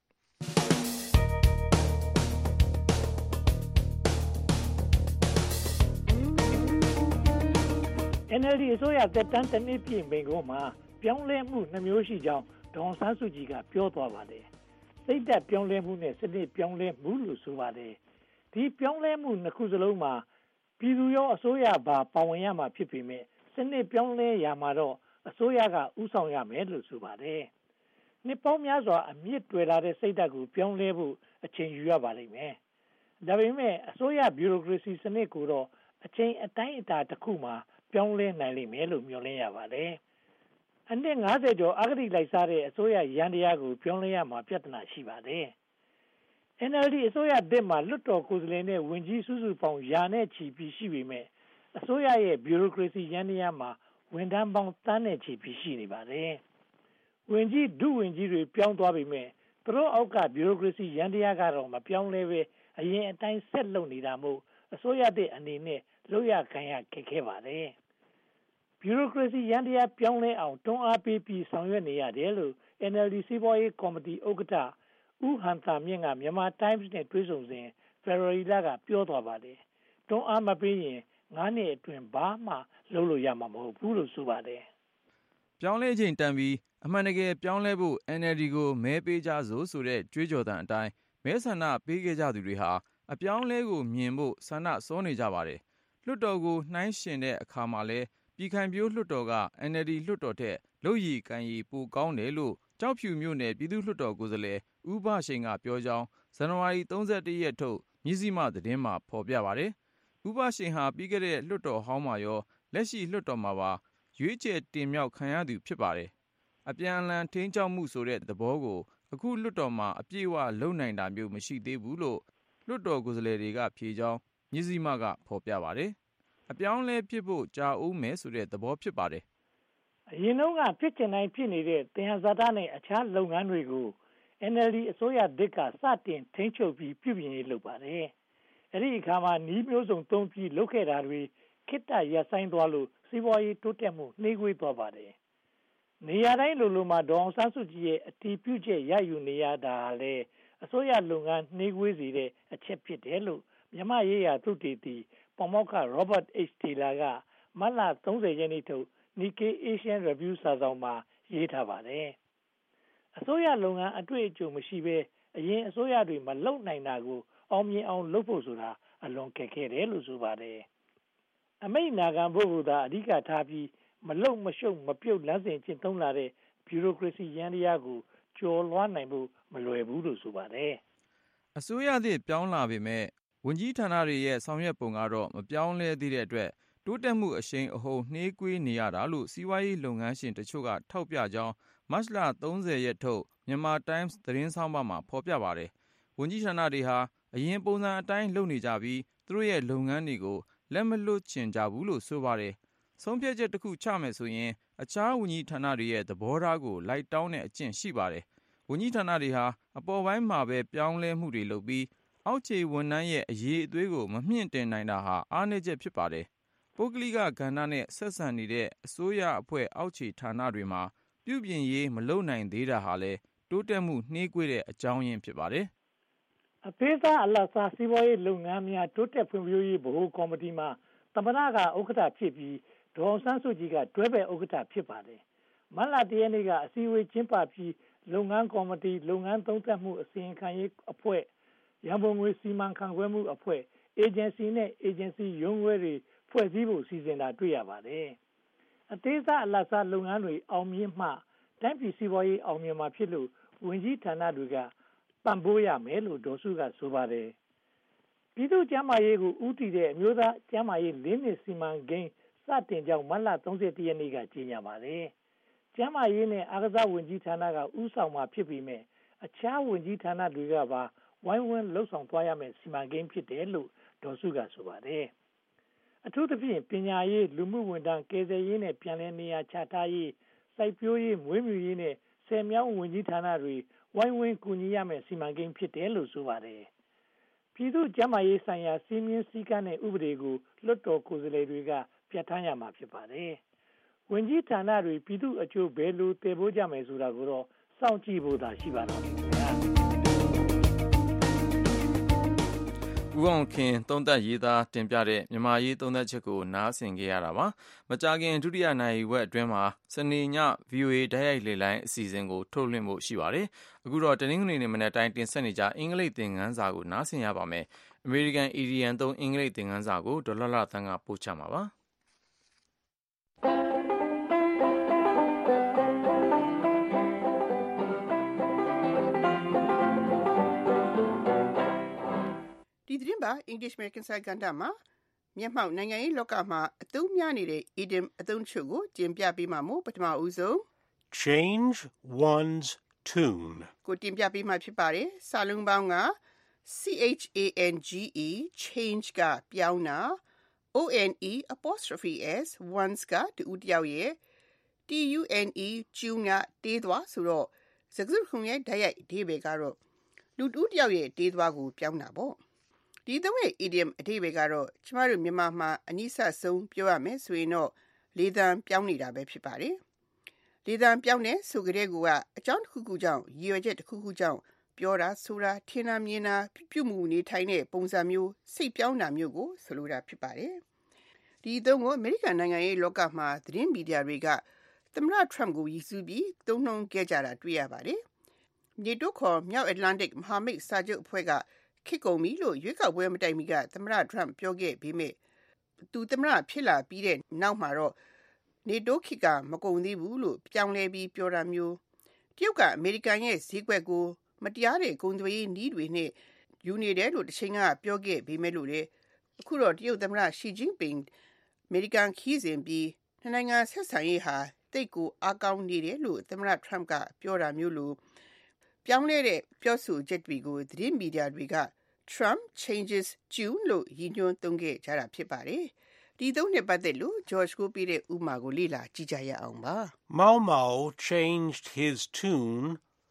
အန် အယ်လ် ဒီ အစိုးရသက်တမ်းတစ်နှစ်ပြည့်မိန့်ခွန်းမှာပြောင်းလဲမှုနှမျိုးရှိကြောင်းဒေါ်အောင်ဆန်းစုကြည်ကပြောသွားပါတယ်။စိတ်ဓာတ်ပြောင်းလဲမှုနဲ့စနစ်ပြောင်းလဲမှုလို့ဆိုပါတယ်။ဒီပြောင်းလဲမှုနှစ်ခုစလုံးမှာပြည်သူရောအစိုးရပါပါဝင်ရမှာဖြစ်ပေမဲ့စနစ်ပြောင်းလဲရမှာတော့အစိုးရကဥဆောင်ရမယ်လို့ဆိုပါတယ်။နှစ်ပေါင်းများစွာအမြင့်တွယ်လာတဲ့စိတ်ဓာတ်ကိုပြောင်းလဲဖို့အချိန်ယူရပါလိမ့်မယ်။ဒါပေမဲ့အစိုးရဗျူရိုကရေစီစနစ်ကိုတော့အချိန်အတိုင်းအတာတစ်ခုမှာပြောင်းလဲနိုင်လိမ့်မယ်လို့မျှော်လင့်ရပါတယ်။အနှစ်၅၀ကျော်အဂတိလိုက်စားတဲ့အစိုးရရန်တရားကိုပြောင်းလဲရမှာပြဿနာရှိပါတယ်။ အန် အယ်လ် ဒီ အစိုးရသစ်မှာလွှတ်တော်ကိုယ်စားလှယ်နဲ့ဝန်ကြီးစုစုပေါင်းရာနဲ့ချီပြီးရှိပေမဲ့အစိုးရရဲ့ဗျူရိုကရေစီရန်တရားမှာဝန်ထမ်းပေါင်းသန်းနဲ့ချီပြီးရှိနေပါတယ်။ဝန်ကြီးဒုဝန်ကြီးတွေပြောင်းသွားပေမဲ့သူတို့အောက်ကဗျူရိုကရေစီရန်တရားကတော့မပြောင်းလဲပဲအရင်အတိုင်းဆက်လုပ်နေတာမို့အစိုးရသစ်အနေနဲ့လုပ်ရခံရခက်ခဲပါတယ်။ဗျူရိုကရေစီရန်တရားပြောင်းလဲအောင်တွန်းအားပေးပြီးဆောင်ရွက်နေရတယ်လို့ အန် အယ်လ် ဒီ စီးပွားရေးကော်မတီဥက္ကဋ္ဌဦးဟန်သာမြင့်ကမြန်မာ Times နဲ့တွေ့ဆုံစဉ်ဖေဖော်ဝါရီလကပြောသွားပါတယ်။တွန်းအားမပေးရင်ငါးနှစ်အတွင်းဘာမှလုပ်လို့ရမှာမဟုတ်ဘူးလို့ဆိုပါတယ်။ပြောင်းလဲချိန်တန်ပြီးအမှန်တကယ်ပြောင်းလဲဖို့ အန် အယ်လ် ဒီ ကိုမဲပေးကြစို့ဆိုတဲ့ကြွေးကြော်သံအတိုင်းမဲဆန္ဒပေးခဲ့ကြသူတွေဟာအပြောင်းလဲကိုမြင်ဖို့ဆန္ဒစောနေကြပါတယ်။လွှတ်တော်ကိုနှိုင်းယှဉ်တဲ့အခါမှာလဲပြည်ခိုင်ဖြိုးလွှတ်တော်က အန် အယ်လ် ဒီ လွှတ်တော်ထက်လုပ်ရည်ကိုင်ရည်ပိုကောင်းတယ်လို့ကျောက်ဖြူမြို့နယ်ပြည်သူ့လွှတ်တော်ကိုယ်စားလှယ်ဦးဘရှိန်ကပြောကြောင်းဇန်နဝါရီ၃၁ရက်ထုတ်မြစည်းမသတင်းမှာဖော်ပြပါတယ်။ဦးဘရှိန်ဟာပြီးခဲ့တဲ့လွှတ်တော်ဟောင်းမှာရောလက်ရှိလွှတ်တော်မှာပါရွေးချယ်တင်မြှောက်ခံရသူဖြစ်ပါတယ်။အပြန်အလှန်ထိန်းချုပ်မှုဆိုတဲ့သဘောကိုအခုလွှတ်တော်မှာအပြည့်အဝလုပ်နိုင်တာမျိုးမရှိသေးဘူးလို့လွှတ်တော်ကိုယ်စားလှယ်တွေကဖြေကြောင်းမြစည်းမကဖော်ပြပါတယ်။အပြောင်းလဲဖြစ်ဖို့ကြာဦးမယ်ဆိုတဲ့သဘောဖြစ်ပါတယ်။အရင်တုန်းကဖြစ်ကျင်တိုင်းဖြစ်နေတဲ့သင်္ဟဇာတနဲ့အခြားလုပ်ငန်းတွေကို အန် အယ်လ် ဒီ အစိုးရသစ်ကစတင်ထိန်းချုပ်ပြီးပြုပြင်ရေးလုပ်ပါတယ်။အဲဒီအခါမှာနှီးမျိုးစုံသုံးပြီးလုပ်ခဲ့တာတွေခေတ္တရပ်ဆိုင်းသွားလို့စီးပွားရေးတိုးတက်မှုနှေးကွေးသွားပါတယ်။နေရာတိုင်းလိုလိုမှာဒေါ်အောင်ဆန်းစုကြည်ရဲ့အတည်ပြုချက်ရယူနေရတာလည်းအစိုးရလုပ်ငန်းနှေးကွေးစေတဲ့အချက်ဖြစ်တယ်လို့မြန်မာရေးရာသုတေသီပါမောက္ခ Robert H. Taylor ကမတ်လ၃၀ရက်နေ့ထုတ် Nikkei Asian Review စာစောင်မှာရေးထားပါတယ်။အစိုးရလုပ်ငန်းအတွေ့အကြုံမရှိဘဲအရင်အစိုးရတွေမလုံနိုင်တာကိုအောင်မြင်အောင်လုပ်ဖို့ဆိုတာအလွန်ခက်ခဲတယ်လို့ဆိုပါတယ်အမိန့်နာခံဖို့ကသာအဓိကထားပြီးမလုံမရှုပ်မပြုတ်လမ်းစဉ်ချင်းသုံးလာတဲ့ဘီရိုကရေစီရန်တရားကိုကျော်လွှားနိုင်ဖို့မလွယ်ဘူးလို့ဆိုပါတယ်အစိုးရသစ်ပြောင်းလာပေမဲ့ဝန်ကြီးဌာနတွေရဲ့ဆောင်ရွက်ပုံကတော့မပြောင်းလဲသေးတဲ့အတွက်တိုးတက်မှုအရှိန်အဟုန်နှေးကွေးနေရတာလို့စီးပွားရေးလုပ်ငန်းရှင်တချို့ကထောက်ပြကြောင်းမတ်လသုံးဆယ်ရက်ထုတ်မြန်မာ Times သတင်းဆောင်းပါးမှာဖော်ပြပါတယ်။ဝန်ကြီးဌာနတွေဟာအရင်ပုံစံအတိုင်းလုပ်နေကြပြီးသူတို့ရဲ့လုပ်ငန်းတွေကိုလက်မလွတ်ချင်ကြဘူးလို့ဆိုပါတယ်။ဆုံးဖြတ်ချက်တစ်ခုချမယ်ဆိုရင်အခြားဝန်ကြီးဌာနတွေရဲ့သဘောထားကိုလိုက်တောင်းတဲ့အကျင့်ရှိပါတယ်။ဝန်ကြီးဌာနတွေဟာအပေါ်ပိုင်းမှာပဲပြောင်းလဲမှုတွေလုပ်ပြီးအောက်ခြေဝန်ထမ်းရဲ့အရေးအသွေးကိုမမြင့်တင်နိုင်တာဟာအားနည်းချက်ဖြစ်ပါတယ်။ပုဂ္ဂလိကကဏ္ဍနဲ့ဆက်ဆံနေတဲ့အစိုးရအဖွဲ့အောက်ခြေဌာနတွေမှာပြုပြင်ရေးမလုပ်နိုင်သေးတာဟာလည်းတိုးတက်မှုနှေးကွေးတဲ့အကြောင်းရင်းဖြစ်ပါတယ်။အသေးစားအလတ်စားစီးပွားရေးလုပ်ငန်းများတိုးတက်ဖွံ့ဖြိုးရေးဗဟိုကော်မတီမှာသမ္မတကဥက္ကဋ္ဌဖြစ်ပြီးဒေါ်အောင်ဆန်းစုကြည်ကတွဲဘက်ဥက္ကဋ္ဌဖြစ်ပါတယ်။မတ်လတရက်နေ့ကအစည်းအဝေးကျင်းပပြီးလုပ်ငန်းကော်မတီလုပ်ငန်းသုံးသပ်မှုအစီရင်ခံရေးအဖွဲ့ရန်ပုံငွေစီမံခန့်ခွဲမှုအဖွဲ့အေဂျင်စီနဲ့အေဂျင်စီရုံးခွဲတွေဖွဲ့စည်းဖို့စီစဉ်တာတွေ့ရပါတယ်။အသေးစားအလတ်စားလုပ်ငန်းတွေအောင်မြင်မှတိုင်းပြည်စီးပွားရေးအောင်မြင်မှာဖြစ်လို့ဝန်ကြီးဌာနတွေကပံ့ပိုးရမယ်လို့ဒေါ်စုကဆိုပါတယ်။ပြည်သူ့ကျန်းမာရေးကိုဦးတည်တဲ့အမျိုးသားကျန်းမာရေးလေးနှစ်စီမံကိန်းစတင်ကြောင်းမတ်လသုံးဆယ်ရက်နေ့ကကြေညာပါတယ်။ကျန်းမာရေးနဲ့အားကစားဝန်ကြီးဌာနကဦးဆောင်မှာဖြစ်ပြီးမဲ့အခြားဝန်ကြီးဌာနတွေကပါဝိုင်းဝန်းလှုပ်ဆောင်သွားရမယ်စီမံကိန်းဖြစ်တယ်လို့ဒေါ်စုကဆိုပါတယ်။အထူးသဖြင့်ပညာရေးလူမှုဝန်ထမ်းကယ်ဆယ်ရေးနဲ့ပြန်လည်နေရာချထားရေးစိုက်ပျိုးရေးမွေးမြူရေးနဲ့ဆယ်မြောင်းဝန်ကြီးဌာနတွေဝိုင်းဝန်းကူညီရမယ်စီမံကိန်းဖြစ်တယ်လို့ဆိုပါတယ်။ပြည်သူ့ကျန်းမာရေးဆိုင်ရာစီမင်းစည်းကမ်းနဲ့ဥပဒေကိုလွှတ်တော်ကိုယ်စားလှယ်တွေကပြဋ္ဌာန်းရမှာဖြစ်ပါတယ်။ဝန်ကြီးဌာနတွေပြည်သူ့အကျိုးဘယ်လိုတည်ဖို့ကြမယ်ဆိုတာကိုတော့စောင့်ကြည့်ဖို့သာရှိပါတော့တယ်ခင်ဗျာ။ဦးအောင်ခင်သုံးသပ်ရေးသားတင်ပြတဲ့မြန်မာရေးသုံးသပ်ချက်ကိုနားဆင်ကြရတာပါမကြာခင်ဒုတိယနိုင်ဝက်အတွင်းမှာစနေည ဗွီအိုအေ တိုက်ရိုက်လေလိုင်းအစီအစဉ်ကိုထုတ်လွှင့်ဖို့ရှိပါတယ်အခုတော့တနင်္ဂနွေနေ့မနက်တိုင်းတင်ဆက်နေကြအင်္ဂလိပ်သင်ခန်းစာကိုနားဆင်ရပါမယ်အမေရိကန် E D M သုံးအင်္ဂလိပ်သင်ခန်းစာကိုဒေါ်လလသန်းကပို့ချမှာပါဒီသတင်းပါ English American စာကဏ္ဍမှာမျက်မှောက်နိုင်ငံရေးလောကမှာအသုံးများနေတဲ့ idiom အသုံးချို့ကိုတင်ပြပေးမှာမို့ပထမဦးဆုံး change one's tune ကိုတင်ပြပေးမှာဖြစ်ပါတယ်စာလုံးပေါင်းက C H A N G E change ကပြောင်းတာ O N E apostrophe S one's ကတူတယောက်ရဲ့ T U N E tune ကတေးသွားဆိုတော့စကားစုခုရဲ့ဓာတ်ရိုက်အဓိပ္ပာယ်ကတော့လူတူတယောက်ရဲ့တေးသွားကိုပြောင်းတာပေါ့ဒီသုံးရဲ့ idiom အဓိပ္ပာယ်ကတော့ကျမတို့မြန်မာမှာအနိစ္စဆုံးပြောရမယ်ဆိုရင်တော့လေသံပြောင်းနေတာပဲဖြစ်ပါတယ်လေသံပြောင်းတဲ့ဆိုကြတဲ့ကူကအကြောင်းတစ်ခုခုကြောင့်ရည်ရွယ်ချက်တစ်ခုခုကြောင့်ပြောတာဆိုတာထင်တာမြင်တာပြုမှုနေထိုင်တဲ့ပုံစံမျိုးစိတ်ပြောင်းတာမျိုးကိုဆိုလိုတာဖြစ်ပါတယ်ဒီသုံးကိုအမေရိကန်နိုင်ငံရဲ့လောကမှာသတင်းမီဒီယာတွေကသမ္မတ Trump ကိုရည်စူးပြီးသုံးနှုန်းခဲ့ကြတာတွေ့ရပါတယ်မြေတိုးခေါ်မြောက်အတ္တလန်တစ်မဟာမိတ်စာချုပ်အဖွဲ့ကခေတ်ကုန်ပြီလို့ရွေးကောက်ပွဲမတိုင်မီကသမ္မတ Trump ပြောခဲ့ပြီးမြဲသူသမ္မတဖြစ်လာပြီးတဲ့နောက်မှာတော့နေတိုးခေတ်ကမကုန်သေးဘူးလို့ပြောင်းလဲပြီးပြောတာမျိုးတရုတ်ကအမေရိကန်ရဲ့ဈေးကွက်ကိုမတရားတဲ့ကုန်သွယ်ရေးနည်းတွေနဲ့ယူနေတယ်လို့တချိန်ကပြောခဲ့ပြီးမြဲလို့လေအခုတော့တရုတ်သမ္မတရှီကျင်းပင်အမေရိကန်ခီးစဉ်ပြီးနိုင်ငံဆက်ဆံရေးဟာတိတ်ကိုအားကောင်းနေတယ်လို့သမ္မတ Trump ကပြောတာမျိုးလို့ပြောင်းလဲတဲ့ပြောဆိုချက်တွေကိုသတင်းမီဒီယာတွေက Trump changes tune လို့ရည်ညွှန်းသုံးခဲ့ကြတာဖြစ်ပါတယ်။ဒီသုံးနဲ့ပတ်သက်လို့ George ကိုပြတဲ့ဥပမာကိုလေ့လာကြည့်ကြရအောင်ပါ။ Mao Mao changed his tune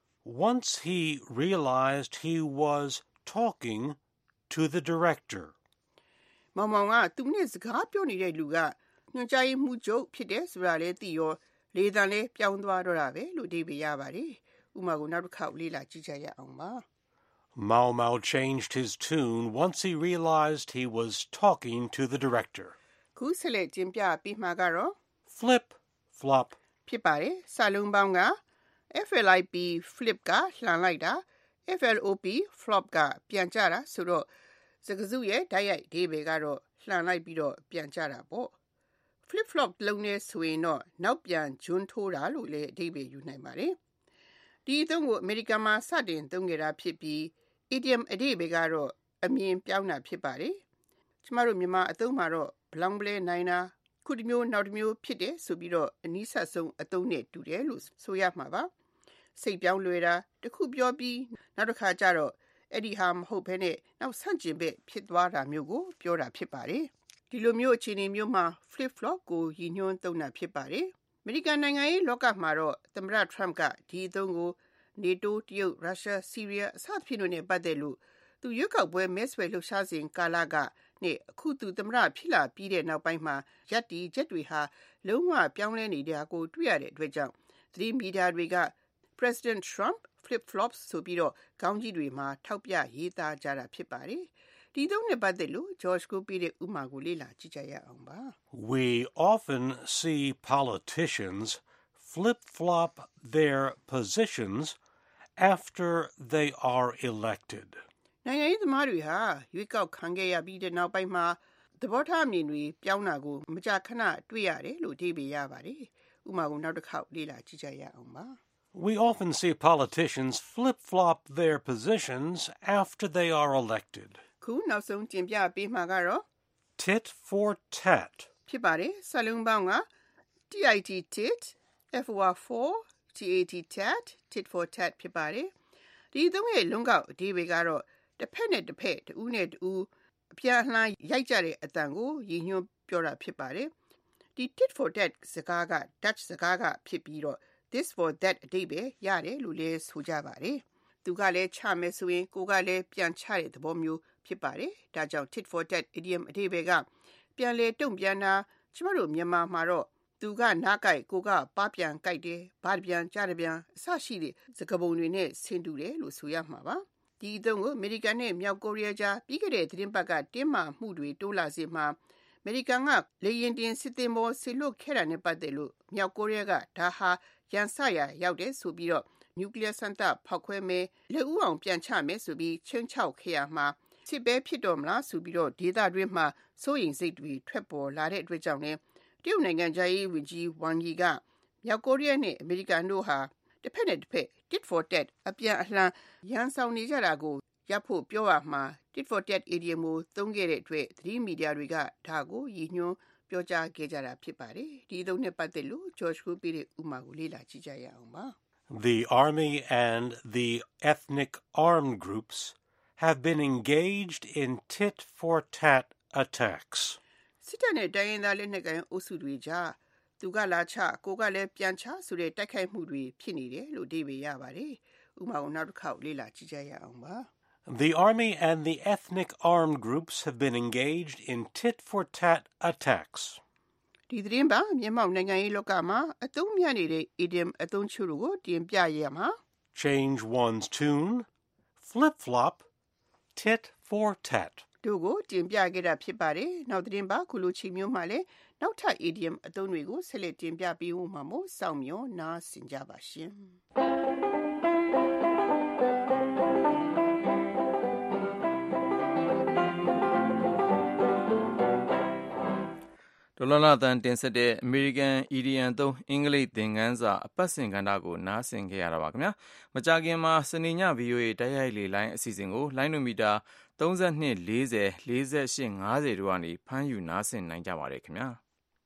once he realized he was talking to the director. မောင်မောင်ကသူနဲ့စကားပြောနေတဲ့လူကညွှန်ကြားရေးမှူးချုပ်ဖြစ်တယ်ဆိုတာလည်းသိရောလေသံလည်းပြောင်းသွားတော့တာပဲလို့ဒီပြရပါတယ်။ဥပမာကိုနောက်တစ်ခါလေ့လာကြည့်ကြရအောင်ပါ။ Mao Mao changed his tune once he realized he was talking to the director. ခုဆက်လက်ကျင်းပပြီးမှကတော့ flip flop ဖြစ်ပါတယ်စာလုံးပေါင်းက F L I P flip ကလှန်လိုက်တာ flop flop ကပြန်ကြတာဆိုတော့စကားစုရဲ့ဓာတ်ရိုက်အဓိပ္ပာယ်ကတော့လှန်လိုက်ပြီးတော့ပြန်ကြတာပေါ့ flip flop လုံးနဲ့ဆိုရင်တော့နောက်ပြန်ဂျွန်းထိုးတာလို့လည်းအဓိပ္ပာယ်ယူနိုင်ပါတယ်ဒီအသုံးကိုအမေရိကန်မှာစတင်သုံးခဲ့တာဖြစ်ပြီး idiom အဓိပ္ပာယ်ကတော့အမြင်ပြောင်းတာဖြစ်ပါတယ်ကျမတို့မြန်မာအသုံးမှာတော့ဘလောင်ဘလဲနိုင်တာခုတစ်မျိုးနောက်တစ်မျိုးဖြစ်တယ်ဆိုပြီးတော့အနည်းဆက်ဆုံးအသုံးနဲ့တူတယ်လို့ဆိုရမှာပါစိတ်ပြောင်းလွယ်တာတခုပြောပြီးနောက်တစ်ခါကျတော့အဲ့ဒီဟာမဟုတ်ဘဲနဲ့နောက်ဆန့်ကျင်ဘက်ဖြစ်သွားတာမျိုးကိုပြောတာဖြစ်ပါတယ်ဒီလိုမျိုးအခြေအနေမျိုးမှာ flip flop ကိုရည်ညွှန်းသုံးတာဖြစ်ပါတယ်အမေရိကန်နိုင်ငံရေးလောကမှာတော့သမ္မတ Trump ကဒီအသုံးကို NATO တရုတ်ရုရှားဆီးရီးယားအစဖြစ်လို့နေပတ်သက်လို့သူရွေးကောက်ပွဲမဲဆွယ်လှုပ်ရှားစဉ်ကာလကနဲ့အခုသူသမ္မတဖြစ်လာပြီးတဲ့နောက်ပိုင်းမှာရပ်တည်ချက်တွေဟာလုံးဝပြောင်းလဲနေတာကိုတွေ့ရတဲ့အတွက်ကြောင့်သတင်းမီဒီယာတွေက President Trump flip flops ဆိုပြီးတော့ခေါင်းကြီးတွေမှာထောက်ပြရေးသားကြတာဖြစ်ပါတယ်ဒီသုံးနဲ့ပတ်သက်လို့ George ကိုပြတဲ့ဥပမာကိုလေ့လာကြည့်ကြရအောင်ပါ We often see politicians flip-flop their positions after they are elected. နိုင်ငံရေးသမားတွေဟာရွေးကောက်ခံခဲ့ရပြီးတဲ့နောက်ပိုင်းမှာသဘောထားအမြင်တွေပြောင်းတာကိုမကြာခဏတွေ့ရတယ်လို့အဓိပ္ပာယ်ရပါတယ်ဥပမာကိုနောက်တစ်ခေါက်လေ့လာကြည့်ကြရအောင်ပါ We often see politicians flip-flop their positions after they are elected. ခုနောက်ဆုံးတင်ပြပေးမှာကတော့ Tit for tat. ဖြစ်ပါတယ်စာလုံးပေါင်းက tit tit for for tat tat tit for tat ဖြစ်ပါတယ်ဒီသုံးရဲ့လုံးကောက်အဓိပ္ပာယ်ကတော့တစ်ဖက်နဲ့တစ်ဖက်တူနဲ့တူအပြန်အလှန်ရိုက်ကြတဲ့အတန်ကိုရည်ညွှန်းပြောတာဖြစ်ပါတယ်ဒီ tit for tat စကားက Dutch စကားကဖြစ်ပြီးတော့this for that အဓိပ္ပာယ်ရတယ်လို့လည်းဆိုကြပါတယ်သူကလည်းချမယ်ဆိုရင်ကိုကလည်းပြန်ချတဲ့သဘောမျိုးဖြစ်ပါတယ်ဒါကြောင့် tit for tat idiom အဓိပ္ပာယ်ကပြန်လေတုံ့ပြန်တာကျမတို့မြန်မာမှာတော့သူကနားကြိုက်ကိုကပါပြန်ကြိုက်တယ်ဘာပြန်ကြတယ်ပြန်အဆရှိတဲ့စကားပုံတွေနဲ့ဆင်တူတယ်လို့ဆိုရမှာပါဒီအသုံးကိုအမေရိကန်နဲ့မြောက်ကိုရီးယားကြားပြီးခဲ့တဲ့သတင်းပတ်ကတင်းမာမှုတွေတိုးလာစေမှာအမေရိကန်ကလေယာဉ်တင်စစ်သင်္ဘောဆစ်လွတ်ခဲ့တာနဲ့ပတ်သက်လို့မြောက်ကိုရီးယားကဒါဟာရန်စရာရောက်တယ်ဆိုပြီးတော့နျူကလ িয়ার စမ်းသပ်ဖောက်ခွဲမယ်လက်ဦးအောင်ပြန်ချမယ်ဆိုပြီးချင်းချောက်ခဲ့ရမှာစစ်ပဲဖြစ်တော့မလားဆိုပြီးတော့ဒေသတွင်းမှာစိုးရိမ်စိတ်တွေထွက်ပေါ်လာတဲ့အတွက်ကြောင့်လည်းတရုတ်နိုင်ငံသားရေးဝန်ကြီးဝမ်ယီကမြောက်ကိုရီးယားနဲ့အမေရိကန်တို့ဟာတစ်ဖက်နဲ့တစ်ဖက် tit for tat အပြန်အလှန်ရန်ဆောင်နေကြတာကိုရပ်ဖို့ပြောရမှာ tit for tat idiom ကိုသုံးခဲ့တဲ့အတွက်သတင်းမီဒီယာတွေကဒါကိုရည်ညွှန်းပြောကြားခဲ့ကြတာဖြစ်ပါတယ်ဒီသုံးနဲ့ပတ်သက်လို့ George ကိုပြတဲ့ဥပမာကိုလေ့လာကြည့်ကြရအောင်ပါ The army and the ethnic armed groups have been engaged in tit for tat attacks. စစ်တပ်နဲ့တိုင်းရင်းသားလက်နက်ကိုင်အုပ်စုတွေကြားသူကလာချကိုကလည်းပြန်ချဆိုတဲ့တိုက်ခိုက်မှုတွေဖြစ်နေတယ်လို့အဓိပ္ပာယ်ရပါတယ်ဥပမာကိုနောက်တစ်ခေါက်လေ့လာကြည့်ကြရအောင်ပါ The army and the ethnic armed groups have been engaged in tit for tat attacks. ဒီသတင်းပါမြန်မာနိုင်ငံရေးလောကမှာအသုံးများနေတဲ့ idiom အသုံးချို့ကိုတင်ပြရမှာ Change one's tune, flip-flop, tit for tat. တို့ကိုတင်ပြခဲ့တာဖြစ်ပါတယ်နောက်သတင်းပါခုလိုချိန်မျိုးမှာလည်းနောက်ထပ် idiom အသုံးတွေကိုဆက်လက်တင်ပြပေးဦးမှာမို့စောင့်မျှော်နားဆင်ကြပါရှင်ဒေါ်လာလာတန်တင်ဆက်တဲ့ American Idiom သုံးအင်္ဂလိပ်သင်ခန်းစာအပတ်စဉ်ကဏ္ဍကိုနားဆင်ခဲ့ရတာပါခင်ဗျာမကြခင်မှာစနေည ဗီအိုအေ တိုက်ရိုက်လေလိုင်းအစီအစဉ်ကိုလိုင်းနိုမီတာသုံး၂ ၄၀ ၄၈ ၅၀တို့ကနေဖမ်းယူနားဆင်နိုင်ကြပါတယ်ခင်ဗျာ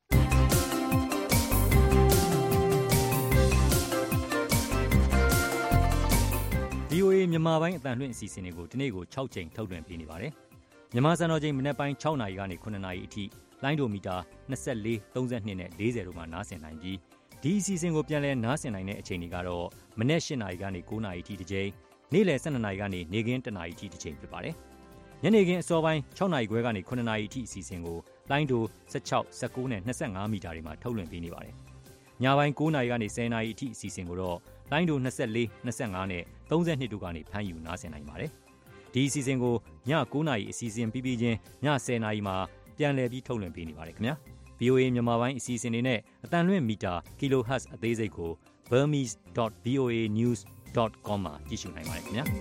ဗီအိုအေမြန်မာပိုင်းအသံလွှင့်အစီအစဉ်တွေကိုဒီနေ့ကို၆ချိန်ထုတ်လွှင့်ပေးနေပါတယ်မြန်မာစံတော်ချိန်မနက်ပိုင်း၆နာရီကနေခုနှစ်နာရီအထိလိုင်းဒိုမီတာ၂၄ ၃၂နဲ့၄၀တို့မှာနားဆင်နိုင်ပြီးဒီအစီအစဉ်ကိုပြန်လည်နားဆင်နိုင်တဲ့အချိန်တွေကတော့မနက်၈နာရီကနေ၉နာရီအထိတစ်ချိန်နေ့လယ်၁၂နာရီကနေနေ့ခင်း၁နာရီအထိတစ်ချိန်ဖြစ်ပါတယ်ညနေခင်းအစောပိုင်း၆နာရီခွဲကနေခုနှစ်နာရီအထိအစီအစဉ်ကိုလိုင်းဒို၁၆ ၁၉နဲ့၂၅မီတာတွေမှာထုတ်လွှင့်ပေးနေပါတယ်ညပိုင်း၉နာရီကနေ၁၀နာရီအထိအစီအစဉ်ကိုတော့လိုင်းဒို၂၄ ၂၅နဲ့၃၂တို့ကနေဖမ်းယူနားဆင်နိုင်ပါတယ်ဒီအစီအစဉ်ကိုည၉နာရီအစီအစဉ်ပြီးပြီးချင်းည၁၀နာရီမှာပြန်လည်ပြီးထုတ်လွှင့်ပေးနေပါတယ်ခင်ဗျာ ဗီအိုအေ မြန်မာပိုင်းအစီအစဉ်တွေနဲ့အတန်လွှင့်မီတာ kilohertz အသေးစိတ်ကို burmese dot voa news dot com မှာကြည့်ရှုနိုင်ပါတယ်ခင်ဗျာ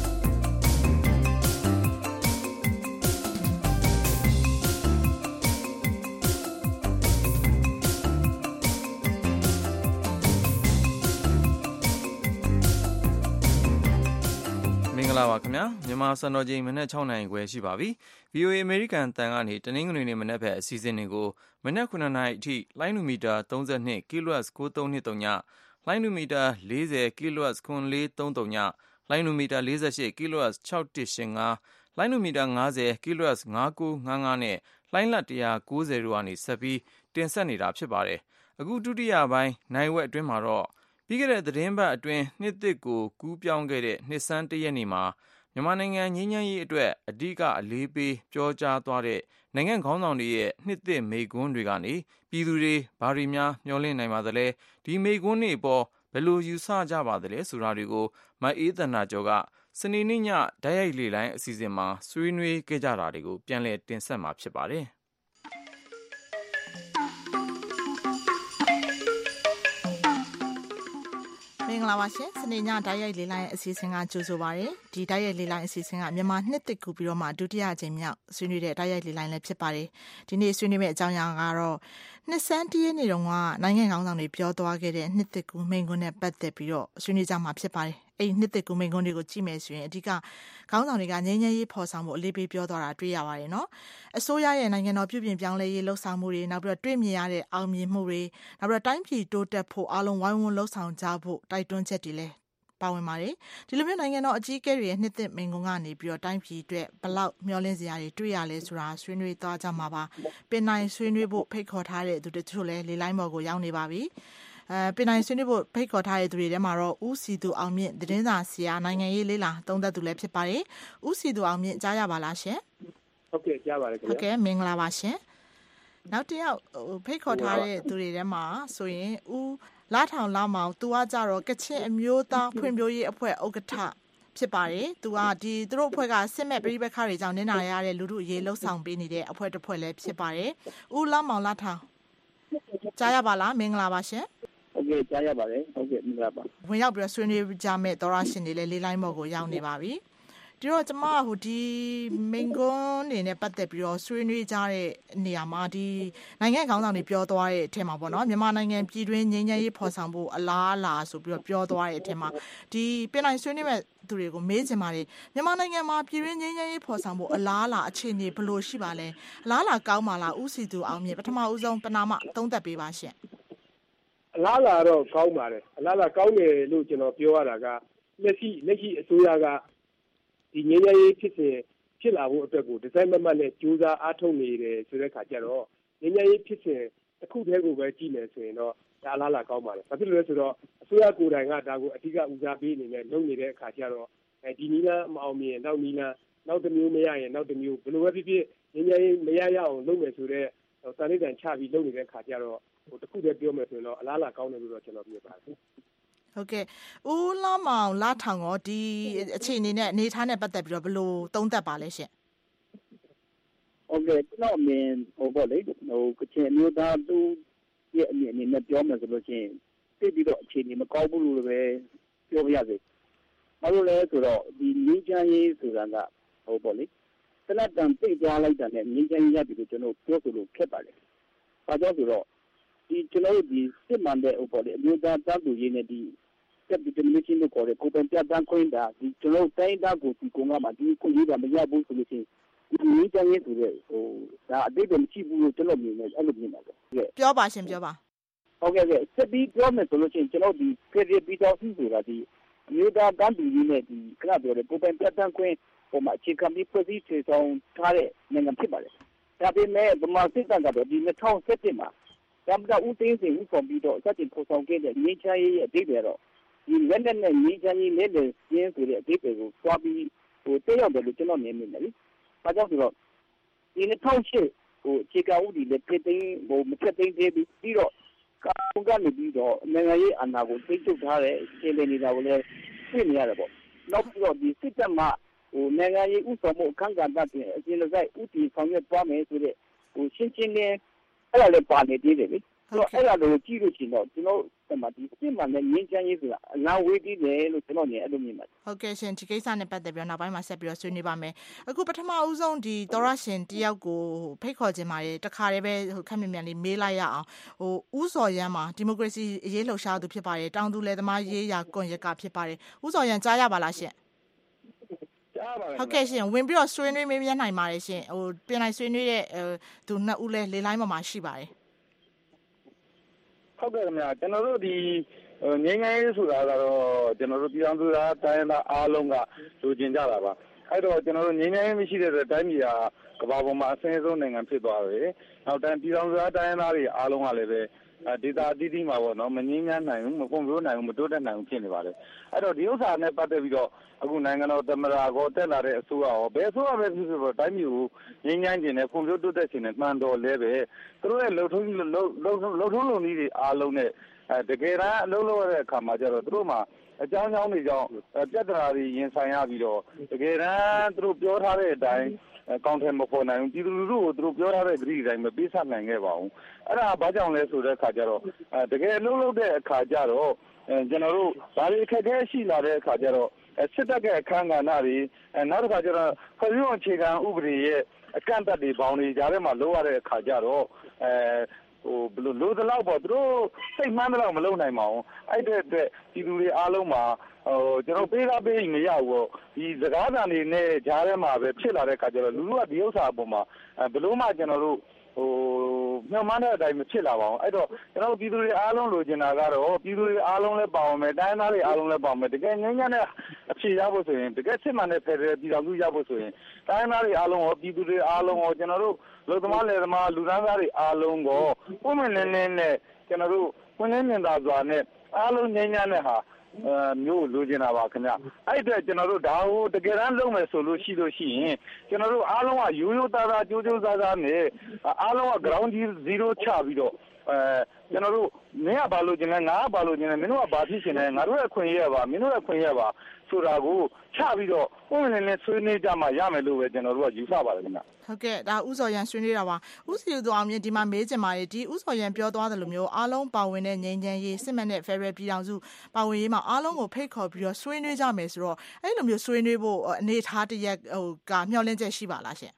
မင်္ဂလာပါခင်ဗျာမြန်မာစံတော်ချိန်မနက်၆နာရီခွဲရှိပါပြီ ဗွီအိုအေ အမေရိကန်တန်ကနေတနင်္ဂနွေနေ့မနက်ဘက်အစီအစဉ်တွေကိုမနက်ခုနှစ်နာရီအထိလိုင်းနူမီတာသုံး၂ kHz ၉၃၂၃ညလိုင်းနူမီတာ၄၀ kHz ၉၄၃၃ညလိုင်းနူမီတာ၄၈ kHz ၆၁၈၅လိုင်းနူမီတာ၅၀ kHz ၅၉၅၅နဲ့လိုင်းလတ်၁၉၀တို့ကနေဆက်ပြီးတင်ဆက်နေတာဖြစ်ပါတယ်အခုဒုတိယပိုင်းနိုင်ဝက်အတွင်းမှာတော့ပြီးခဲ့တဲ့သတင်းပတ်အတွင်းနှစ်သစ်ကိုကူးပြောင်းခဲ့တဲ့နှစ်ဆန်းတရက်နေ့မှာမြန်မာနိုင်ငံငြိမ်းချမ်းရေးအတွက်အဓိကအလေးပေးပြောကြားသွားတဲ့နိုင်ငံခေါင်းဆောင်တွေရဲ့နှစ်သစ်မိန့်ခွန်းတွေကနေပြည်သူတွေဘာတွေများမျှော်လင့်နိုင်ပါသလဲဒီမိန့်ခွန်းတွေပေါ်ဘယ်လိုယူဆကြပါသလဲဆိုတာတွေကိုမအေးသန္တာကျော်ကစနေနေ့ညဓာတ်ရိုက်လေလိုင်းအစီအစဉ်မှာဆွေးနွေးခဲ့ကြတာတွေကိုပြန်လည်တင်ဆက်မှာဖြစ်ပါတယ်မင်္ဂလာပါရှင်စနေညဓာတ်ရိုက်လေးလိုင်းအစီအစဉ်ကကြိုဆိုပါရစေဒီဓာတ်ရိုက်လေးလိုင်းအစီအစဉ်ကမြန်မာနှစ်သစ်ကူပြီးတော့မှဒုတိယအကြိမ်မြောက်ဆွေးနွေးတဲ့ဓာတ်ရိုက်လေးလိုင်းလည်းဖြစ်ပါတယ်ဒီနေ့ဆွေးနွေးမယ့်အကြောင်းအရာကတော့နှစ်ဆန်းတရက်နေ့တုန်းကနိုင်ငံခေါင်းဆောင်တွေပြောသွားခဲ့တဲ့နှစ်သစ်ကူမိန့်ခွန်းနဲ့ပတ်သက်ပြီးတော့ဆွေးနွေးကြမှာဖြစ်ပါတယ်အဲ့ဒီနှစ်သစ်ကူမိန့်ခွန်းတွေကိုကြည့်မယ်ဆိုရင်အဓိကခေါင်းဆောင်တွေကငြိမ်းချမ်းရေးဖော်ဆောင်မှုအလေးပေးပြောသွားတာတွေ့ရပါတယ်နော်အစိုးရရဲ့နိုင်ငံတော်ပြုပြင်ပြောင်းလဲရေးလှုပ်ဆောင်မှုတွေနောက်ပြီးတော့တွေ့မြင်ရတဲ့အောင်မြင်မှုတွေနောက်ပြီးတော့တိုင်းပြည်တိုးတက်ဖို့အားလုံးဝိုင်းဝန်းလှုပ်ဆောင်ကြဖို့တိုက်တွန်းချက်တွေလည်းပါဝင်ပါတယ်ဒီလိုမျိုးနိုင်ငံတော်အကြီးအကဲတွေရဲ့နှစ်သစ်မိန့်ခွန်းကနေပြီးတော့တိုင်းပြည်အတွက်ဘလောက်မျှော်လင့်စရာတွေတွေ့ရလဲဆိုတာဆွေးနွေးသွားကြမှာပါပင်နိုင်ဆွေးနွေးဖို့ဖိတ်ခေါ်ထားတဲ့သူတချို့လည်းလေလိုင်းပေါ်ကိုရောက်နေပါပြီအဲပင်နိုင်ဆွေးနွေးဖို့ဖိတ်ခေါ်ထားတဲ့သူတွေထဲမှာတော့ဦးစီသူအောင်မြင့်သတင်းစာဆရာနိုင်ငံရေးလေးလာသုံးသပ်သူလည်းဖြစ်ပါတယ်ဦးစီသူအောင်မြင့်ကြားရပါလားရှင်ဟုတ်ကဲ့ကြားပါတယ်ခင်ဗျာဟုတ်ကဲ့မင်္ဂလာပါရှင်နောက်တစ်ယောက်ဖိတ်ခေါ်ထားတဲ့သူတွေထဲမှာဆိုရင်ဦးလာထောင်လာမောင်သူကကြတော့ကချင်အမျိုးသားဖွံ့ဖြိုးရေးအဖွဲ့ဥက္ကဋ္ဌဖြစ်ပါတယ်သူကဒီသူတို့အဖွဲ့ကစစ်မဲ့ပြည်ပခါတွေကြောင့်နင်းနာရတဲ့လူထုအရေးလှုပ်ဆောင်ပေးနေတဲ့အဖွဲ့တစ်ဖွဲ့လည်းဖြစ်ပါတယ်ဦးလာမောင်လာထောင်ကြားရပါလားမင်္ဂလာပါရှင်ဟုတ်ကဲ့ကြားရပါတယ်ဟုတ်ကဲ့မင်္ဂလာပါဝင်ရောက်ပြီးဆွေးနွေးကြမဲ့သောရရှင်တွေလည်းလေးလိုင်းဘော်ကိုရောက်နေပါပြီဒီတော့ကျမကဟိုဒီမိန်ကွန်းနေနဲ့ပတ်သက်ပြီးတော့ဆွေးနွေးကြတဲ့နေရာမှာဒီနိုင်ငံခေါင်းဆောင်တွေပြောသွားတဲ့အထက်မှာပေါ့နော်မြန်မာနိုင်ငံပြည်တွင်းငြိမ်းချမ်းရေးဖော်ဆောင်ဖို့အလားအလာဆိုပြီးတော့ပြောသွားတဲ့အထက်မှာဒီပြည်နိုင်ဆွေးနွေးမဲ့သူတွေကိုမေးချင်ပါတယ်မြန်မာနိုင်ငံမှာပြည်တွင်းငြိမ်းချမ်းရေးဖော်ဆောင်ဖို့အလားအလာအခြေအနေဘယ်လိုရှိပါလဲအလားအလာကောင်းပါလားဦးစီသူအောင်မြင့်ပထမဦးဆုံးပနာမသုံးသပ်ပေးပါရှင့်အလားအလာတော့ကောင်းပါတယ်အလားအလာကောင်းတယ်လို့ကျွန်တော်ပြောရတာကလက်ရှိလက်ရှိအစိုးရကဒီငြိမ်းချမ်းရေးဖြစ်စဉ်ဖြစ်လာဖို့အတွက်ကိုဒီဇိုင်းမမတ်နဲ့ကြိုးစားအားထုတ်နေတယ်ဆိုတဲ့ခါကျတော့ငြိမ်းချမ်းရေးဖြစ်စဉ်တစ်ခုတည်းကိုပဲကြည့်မယ်ဆိုရင်တော့ဒါအလားအလာကောင်းပါတယ်။ဘာဖြစ်လို့လဲဆိုတော့အစိုးရကိုယ်တိုင်ကဒါကိုအဓိကဦးစားပေးအနေနဲ့လုပ်နေတဲ့အခါကျတော့အဲဒီနည်းလမ်းမအောင်မြင်နောက်နည်းလမ်းနောက်တစ်မျိုးမရရင်နောက်တစ်မျိုးဘယ်လိုပဲဖြစ်ဖြစ်ငြိမ်းချမ်းရေးမရရအောင်လုပ်မယ်ဆိုတဲ့တာလိတန်ချပြီးလုပ်နေတဲ့အခါကျတော့ဟိုတစ်ခုတည်းပြောမယ်ဆိုရင်တော့အလားအလာကောင်းတယ်လို့တော့ကျွန်တော်ပြောပါတယ်။ဟုတ်ကဲ့ဦးလာမောင်လာထောင်ရောဒီအခြေအနေနဲ့အနေထားနဲ့ပတ်သက်ပြီးတော့ဘယ်လိုသုံးသပ်ပါလဲရှင်ဟုတ်ကဲ့ကျွန်တော်အမြင်ဟိုပေါ့လေဟိုကချင်အမျိုးသားသူရဲ့အမြင်အနေနဲ့ပြောမယ်ဆိုလို့ရှိရင်သိပြီးတော့အခြေအနေမကောင်းဘူးလို့ပဲပြောပြရစေဘာလို့လဲဆိုတော့ဒီငြိမ်းချမ်းရေးဆိုတာကဟိုပေါ့လေတနတ်တန်သိသွားလိုက်တာနဲ့ငြိမ်းချမ်းရေးရတယ်လို့ကျွန်တော်ပြောဆိုလို့ခက်ပါတယ်ဘာကြောင့်ဆိုတော့ဒီကျွန်တော်ဒီစစ်မှန်တဲ့ဟိုပေါ့လေအမျိုးသားတပ်လူရေးနဲ့ဒီတက်ဒီတမီချင်းကိုခေါ်တဲ့ကိုပန်ပြတ်တန်းခွင့်တာဒီကျွန်တော်တိုင်းသားကိုဒီကုန်းကမှဒီကိုရေးတာမရဘူးဆိုလို့ရှိရင်ဒီငြိမ်းချမ်းရေးဆိုတဲ့ဟိုဒါအတိတ်ကမရှိဘူးလို့ကျွန်တော်မြင်တယ်အဲ့လိုမြင်ပါတယ်ပြောပါရှင်ပြောပါဟုတ်ကဲ့ကဲစစ်ပြီးပြောမယ်ဆိုလို့ရှိရင်ကျွန်တော်ဒီဖေရီပီတာစီဆိုတာဒီအမျိုးသားတန်းလူရေးနဲ့ဒီခဏပြောတဲ့ကိုပန်ပြတ်တန်းခွင့်ဟိုမှာအခြေခံပြီးဖွဲ့စည်းချေဆောင်ထားတဲ့နိုင်ငံဖြစ်ပါတယ်ဒါပေမဲ့ဗမာစစ်တပ်ကတော့ဒီ၂၀၁၁မှာတမ်တာဦးသိန်းစိန်ဦးဆောင်ပြီးတော့စတင်ဖော်ဆောင်ခဲ့တဲ့ငြိမ်းချမ်းရေးရဲ့အဓိပ္ပာယ်တော့ဒီလက်နဲ့နဲ့ငြိမ်းချမ်းရေးနဲ့လည်းကျင်းဆိုတဲ့အဓိပ္ပာယ်ကိုသွားပြီးဟိုတက်ရောက်တယ်လို့ကျွန်တော်မြင်မိတယ်လေ။ဘာကြောင့်ဆိုတော့ဒီ၂၀၀၈ဟိုခြေကဥဒီလည်းပြသိန်းဟိုမပြသိန်းသေးပြီးပြီးတော့ကောင်ကနေပြီးတော့နိုင်ငံရေးအာဏာကိုသိမ်းချုပ်ထားတဲ့ခြေလည်နေတာကိုလည်းသိနေရတယ်ပေါ့။နောက်ပြီးတော့ဒီစစ်တပ်မှဟိုနိုင်ငံရေးဥဆောင်မှုအခမ်းအနားတွေအကျဉ်းလိုက်ဥတီဆောင်ရွက်သွားမယ်ဆိုတဲ့ဟိုရှင်းရှင်းလင်းအဲ့ဒါလည်းပါနေသေးတယ်လေ။ဆိုတော့အဲ့ဒါလိုကြည့်လို့ရှိရင်တော့ကျွန်တော်ဟိုမှာဒီစစ်မှန်တဲ့ငြိမ်းချမ်းရေးဆိုတာအလားဝေးသေးတယ်လို့ကျွန်တော်မြင်အဲ့လိုမြင်ပါတယ်ဟုတ်ကဲ့ရှင်ဒီကိစ္စနဲ့ပတ်သက်ပြီးတော့နောက်ပိုင်းမှာဆက်ပြီးတော့ဆွေးနွေးပါမယ်အခုပထမဦးဆုံးဒီသောရရှင်တယောက်ကိုဖိတ်ခေါ်ခြင်းပါတယ်တခါတည်းပဲဟိုခက်မြမြန်လေးမေးလိုက်ရအောင်ဟိုဦးစော်ရမ်းမှာဒီမိုကရေစီအရေးလှုပ်ရှားသူဖြစ်ပါတယ်တောင်သူလယ်သမားရေးရာကွန်ရက်ကဖြစ်ပါတယ်ဦးစော်ရမ်းကြားရပါလားရှင်ဟုတ်ကဲ့ရှင်ဝင်ပြီးတော့ဆွေးနွေးမေးမြန်းနိုင်ပါတယ်ရှင်ဟိုပြင်လိုက်ဆွေးနွေးတဲ့သူနှစ်ဦးလဲလေလိုင်းပေါ်မှာရှိပါတယ်ဟုတ်ကဲ့ခင်ဗျာကျွန်တော်တို့ဒီငင်းငယ်ရေးဆိုတာကတော့ကျွန်တော်တို့ပြည်အောင်စုသားတိုင်းသားအားလုံးကလူကျင်ကြတာပါအဲ့တော့ကျွန်တော်တို့ငင်းငယ်ရေးမရှိတဲ့တိုင်းပြည်ဟာကမ္ဘာပေါ်မှာအဆင်းဆုံးနိုင်ငံဖြစ်သွားတယ်နောက်တိုင်းပြည်အောင်စုသားတိုင်းသားတွေအားလုံးကလည်းပဲဒေတာအသီးသီးမှာပေါ့နော်မငင်းငယ်နိုင်ဘူးမပုံပြိုးနိုင်ဘူးမတိုးတက်နိုင်ဘူးဖြစ်နေပါတယ်အဲ့တော့ဒီဥစ္စာနဲ့ပတ်သက်ပြီးတော့အခုနိုင်ငံတော်သမ္မတကိုတက်လာတဲ့အစိုးရရောဘယ်အစိုးရပဲဖြစ်ဖြစ်တိုင်းပြည်ကိုငင်းငယ်ခြင်းနဲ့ပုံပြိုးတိုးတက်ခြင်းနဲ့မှန်တော်လဲပဲသူတို့ရဲ့လှုပ်ထုံးလှုပ်လှုပ်လှုပ်ထုံးလုံနည်းတွေအားလုံးနဲ့အဲတကယ်တမ်းအလုံးလုံးရတဲ့အခါမှာကျတော့သူတို့မှာအကြောင်းကြောင်းတွေကြောင့်ပြဿနာတွေရင်ဆိုင်ရပြီးတော့တကယ်တမ်းသူတို့ပြောထားတဲ့အတိုင်းကောင်းတယ်မပေါ်နိုင်ဘူးပြည်သူလူထုကိုသူတို့ပြောထားတဲ့ဂရုအတိုင်းမပေးဆက်နိုင်ခဲ့ပါဘူးအဲ့ဒါဘာကြောင့်လဲဆိုတဲ့အခါကျတော့တကယ်အလုံးလုံးတဲ့အခါကျတော့ကျွန်တော်တို့ဘာတွေအခက်အခဲရှိလာတဲ့အခါကျတော့စစ်တပ်ရဲ့အခမ်းကဏ္ဍတွေနောက်တစ်ခါကျတော့ဖွဲ့စည်းပုံအခြေခံဥပဒေရဲ့အကန့်အသတ်တွေပေါင်းတွေကြားထဲမှာလိုရတဲ့အခါကျတော့အဲဟိုဘယ်လိုလိုတော့ပေါ့သူတို့စိတ်မှန်းတော့မလုပ်နိုင်ပါဘူးအဲ့တဲ့အတွက်ပြည်သူတွေအားလုံးမှာဟိုကျွန်တော်ပေးသားပေးမရဘူးပေါ့ဒီစကားသံတွေနဲ့ကြားထဲမှာပဲဖြစ်လာတဲ့အခါကျတော့လူလူကဒီဥစ္စာအပေါ်မှာဘယ်လိုမှကျွန်တော်တို့ဟိုညှော်မှန်းတဲ့အတိုင်းမဖြစ်လာပါဘူးအဲ့တော့ကျွန်တော်ပြည်သူတွေအားလုံးလိုချင်တာကတော့ပြည်သူတွေအားလုံးလည်းပါဝင်မယ်တိုင်းသားတွေအားလုံးလည်းပါဝင်မယ်တကယ်ငြိမ်းချမ်းတဲ့အဖြေရဖို့ဆိုရင်တကယ်စစ်မှန်တဲ့ဖက်ဒရယ်ပြည်တော်စုရဖို့ဆိုရင်တိုင်းသားတွေအားလုံးရောပြည်သူတွေအားလုံးရောကျွန်တော်တို့လူသမားလယ်သမားလူသားသားတွေအားလုံးကိုပုံမှန်လင်းလင်းနဲ့ကျွန်တော်တို့ဝင်လင်းမြင်သာစွာနဲ့အားလုံးငြိမ်းချမ်းတဲ့ဟာအဲမျိုးလိုချင်တာပါခင်ဗျအဲ့အတွက်ကျွန်တော်တို့ဒါကိုတကယ်တမ်းလုပ်မယ်ဆိုလို့ရှိလို့ရှိရင်ကျွန်တော်တို့အားလုံးကရိုးရိုးသားသားကြိုးကြိုးစားစားနဲ့အားလုံးက ground zero ချပြီးတော့အဲကျွန်တော်တို့မင်းကဘာလို့ကျင်လဲငါကဘာလို့ကျင်လဲမင်းတို့ကဘာဖြစ်ရှင်လဲငါတို့ရဲ့ခွင့်ရပါမင်းတို့ရဲ့ခွင့်ရပါဆိုတာကိုချပြီးတော့ပုံမှန်နဲ့ဆွေးနွေးကြမှရမယ်လို့ပဲကျွန်တော်တို့ကယူဆပါတယ်ခင်ဗျဟုတ်ကဲ့ဒါဥစော်ရန်ဆွေးနွေးတာပါဥစီသူအောင်မြင့်ဒီမှာမေးချင်ပါတယ်ဒီဥစော်ရန်ပြောသွားတယ်လို့မျိုးအားလုံးပါဝင်တဲ့ငြိမ်းချမ်းရေးစစ်မှန်တဲ့ Federal ပြည်ထောင်စုပါဝင်ရေးမှာအားလုံးကိုဖိတ်ခေါ်ပြီးတော့ဆွေးနွေးကြမယ်ဆိုတော့အဲ့လိုမျိုးဆွေးနွေးဖို့အနေထားတရက်ဟိုကမျှော်လင့်ချက်ရှိပါလားရှင်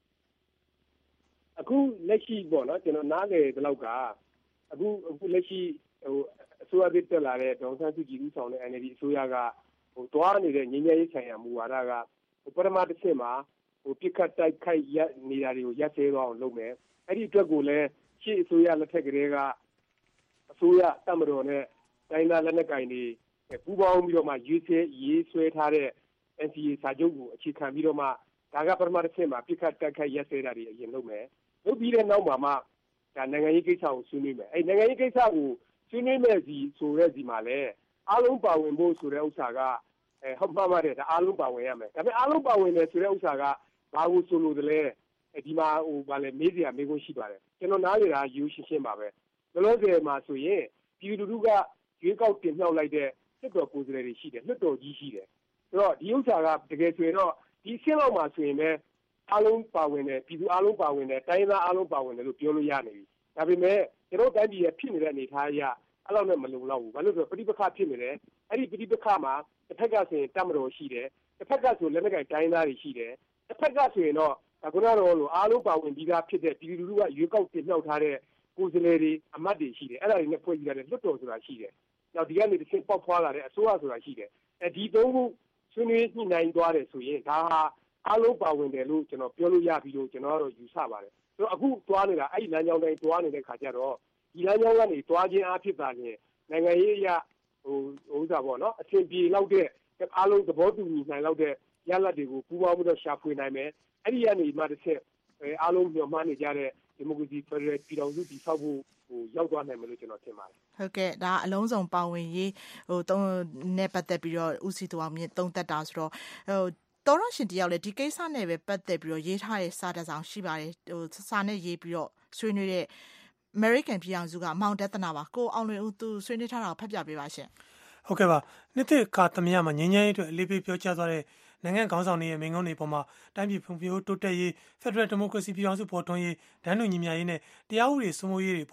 အခုလက်ရှိပေါ့နော်ကျွန်တော်နားလေဒီလောက်ကအခုအခုလက်ရှိဟိုအစိုးရသစ်တက်လာတဲ့ဒေါ်ဆန်းစုကြည်ဦးဆောင်တဲ့ N L D အစိုးရကဟိုတွားနေတဲ့ငြိမ်းချမ်းရေးဆိုင်ရာမူဝါဒကဟိုပထမတစ်ချက်မှာဟိုပြစ်ခတ်တိုက်ခိုက်ရနေတာတွေကိုရပ်စဲသွားအောင်လုပ်မယ်အဲ့ဒီအတွက်ကိုလည်းရှေ့အစိုးရလက်ထက်ကလေးကအစိုးရတပ်မတော်နဲ့တိုင်းသားလက်နက်ကိုင်တွေပူးပေါင်းပြီးတော့မှရေးဆွဲရေးဆွဲထားတဲ့ N C A စာချုပ်ကိုအခြေခံပြီးတော့မှဒါကပထမတစ်ချက်မှာပြစ်ခတ်တိုက်ခိုက်ရပ်စဲတာတွေအရင်လုပ်မယ်လုပ်ပြီးတဲ့နောက်မှာမှဒါနိုင်ငံရေးကိစ္စကိုဆွေးနွေးမယ်အဲ့နိုင်ငံရေးကိစ္စကိုဆွေးနွေးမယ်စီဆိုတဲ့စီမှာလည်းအားလုံးပါဝင်ဖို့ဆိုတဲ့ဥစ္စာကအဲဟုတ်ပါပါတယ်ဒါအားလုံးပါဝင်ရမယ်ဒါပေမဲ့အားလုံးပါဝင်တယ်ဆိုတဲ့ဥစ္စာကဘာကိုဆိုလို့တလဲဒီမှာဟိုဗာလဲမေးစရာမေးခွန်းရှိပါတယ်ကျွန်တော်နားလေတာယူရှင်းရှင်းပါပဲဘယ်လိုဆိုမှာဆိုရင်ပြည်သူလူထုကရွေးကောက်တင်မြှောက်လိုက်တဲ့စစ်တော်ကိုယ်စားလှယ်တွေရှိတယ်လွှတ်တော်ကြီးရှိတယ်ဆိုတော့ဒီဥစ္စာကတကယ်ဆိုရင်တော့ဒီရှင်းလောက်မှာဆိုရင်ပဲအားလုံးပါဝင်တယ်ပြည်သူအားလုံးပါဝင်တယ်တိုင်းသားအားလုံးပါဝင်တယ်လို့ပြောလို့ရနေပြီဒါပေမဲ့ကျွန်တော်တိုင်းပြည်ရဲ့ဖြစ်နေတဲ့အနေအထားအရအဲ့လောက်နဲ့မလုံလောက်ဘူးဘာလို့ဆိုတော့ပဋိပက္ခဖြစ်နေတယ်အဲ့ဒီပဋိပက္ခမှာတစ်ဖက်ကဆိုရင်တပ်မတော်ရှိတယ်တစ်ဖက်ကဆိုလက်နက်ကိုင်တိုင်းသားတွေရှိတယ်တစ်ဖက်ကဆိုရင်တော့ခုနကတော့လို့အားလုံးပါဝင်ပြီးသားဖြစ်တဲ့ပြည်သူလူထုကရွေးကောက်တင်မြှောက်ထားတဲ့ကိုယ်စားလှယ်တွေအမတ်တွေရှိတယ်အဲ့ဒါတွေနဲ့ဖွဲ့စည်းထားတဲ့လွှတ်တော်ဆိုတာရှိတယ်နောက်ဒီကနေတစ်ဆင့်ပေါက်ဖွာလာတဲ့အစိုးရဆိုတာရှိတယ်အဲဒီသုံးခုဆွေးနွေးညှိနှိုင်းသွားတယ်ဆိုရင်ဒါဟာအားလုံးပါဝင်တယ်လို့ကျွန်တော်ပြောလို့ရပြီလို့ကျွန်တော်ကတော့ယူဆပါတယ်ဆိုတော့အခုသွားနေတာအဲ့ဒီလမ်းကြောင်းတိုင်းသွားနေတဲ့ခါကျတော့ဒီလမ်းကြောင်းကနေသွားခြင်းအဖြစ်သာလျှင်နိုင်ငံရေးအရဟိုဟိုဥစားပေါ့နော်အဆင်ပြေလောက်တဲ့အားလုံးသဘောတူညီနိုင်လောက်တဲ့ရလဒ်တွေကိုပူးပေါင်းပြီးတော့ရှာဖွေနိုင်မယ်အဲ့ဒီကနေမှတစ်ချက်အားလုံးညှော်မှန်းနေကြတဲ့ဒီမိုကရေစီဖက်ဒရယ်ပြည်ထောင်စုတည်ဆောက်ဖို့ဟိုရောက်သွားနိုင်မယ်လို့ကျွန်တော်ထင်ပါတယ်ဟုတ်ကဲ့ဒါအလုံးစုံပါဝင်ရေးဟိုတုံးနဲ့ပတ်သက်ပြီးတော့ဦးစီသူအောင်မြင့်သုံးသက်တာဆိုတော့ဟိုတော်ရရှင်တယောက်လည်းဒီကိစ္စနဲ့ပဲပတ်သက်ပြီးတော့ရေးထားတဲ့စာတစ်စောင်ရှိပါတယ်ဟိုစာနဲ့ရေးပြီးတော့ဆွေးနွေးတဲ့ American ပြည်အောင်စုကမောင်ဒသနာပါကိုအောင်လွင်ဦးသူဆွေးနွေးထားတာကိုဖတ်ပြပေးပါရှင်ဟုတ်ကဲ့ပါနှစ်သက်ကာသမယမှာငင်းငင်းရေးအတွက်အလေးပေးပြောကြားသွားတဲ့နိုင်ငံခေါင်းဆောင်တွေရဲ့မိန့်ခွန်းတွေပေါ်မှာတိုင်းပြည်ဖွံ့ဖြိုးတိုးတက်ရေး Federal Democracy ပြည်အောင်စုပေါ်ထွန်းရေးဒန်းတူညီမျှရေးနဲ့တရားဥပဒေစိုးမိုးရေးတွေပေါ်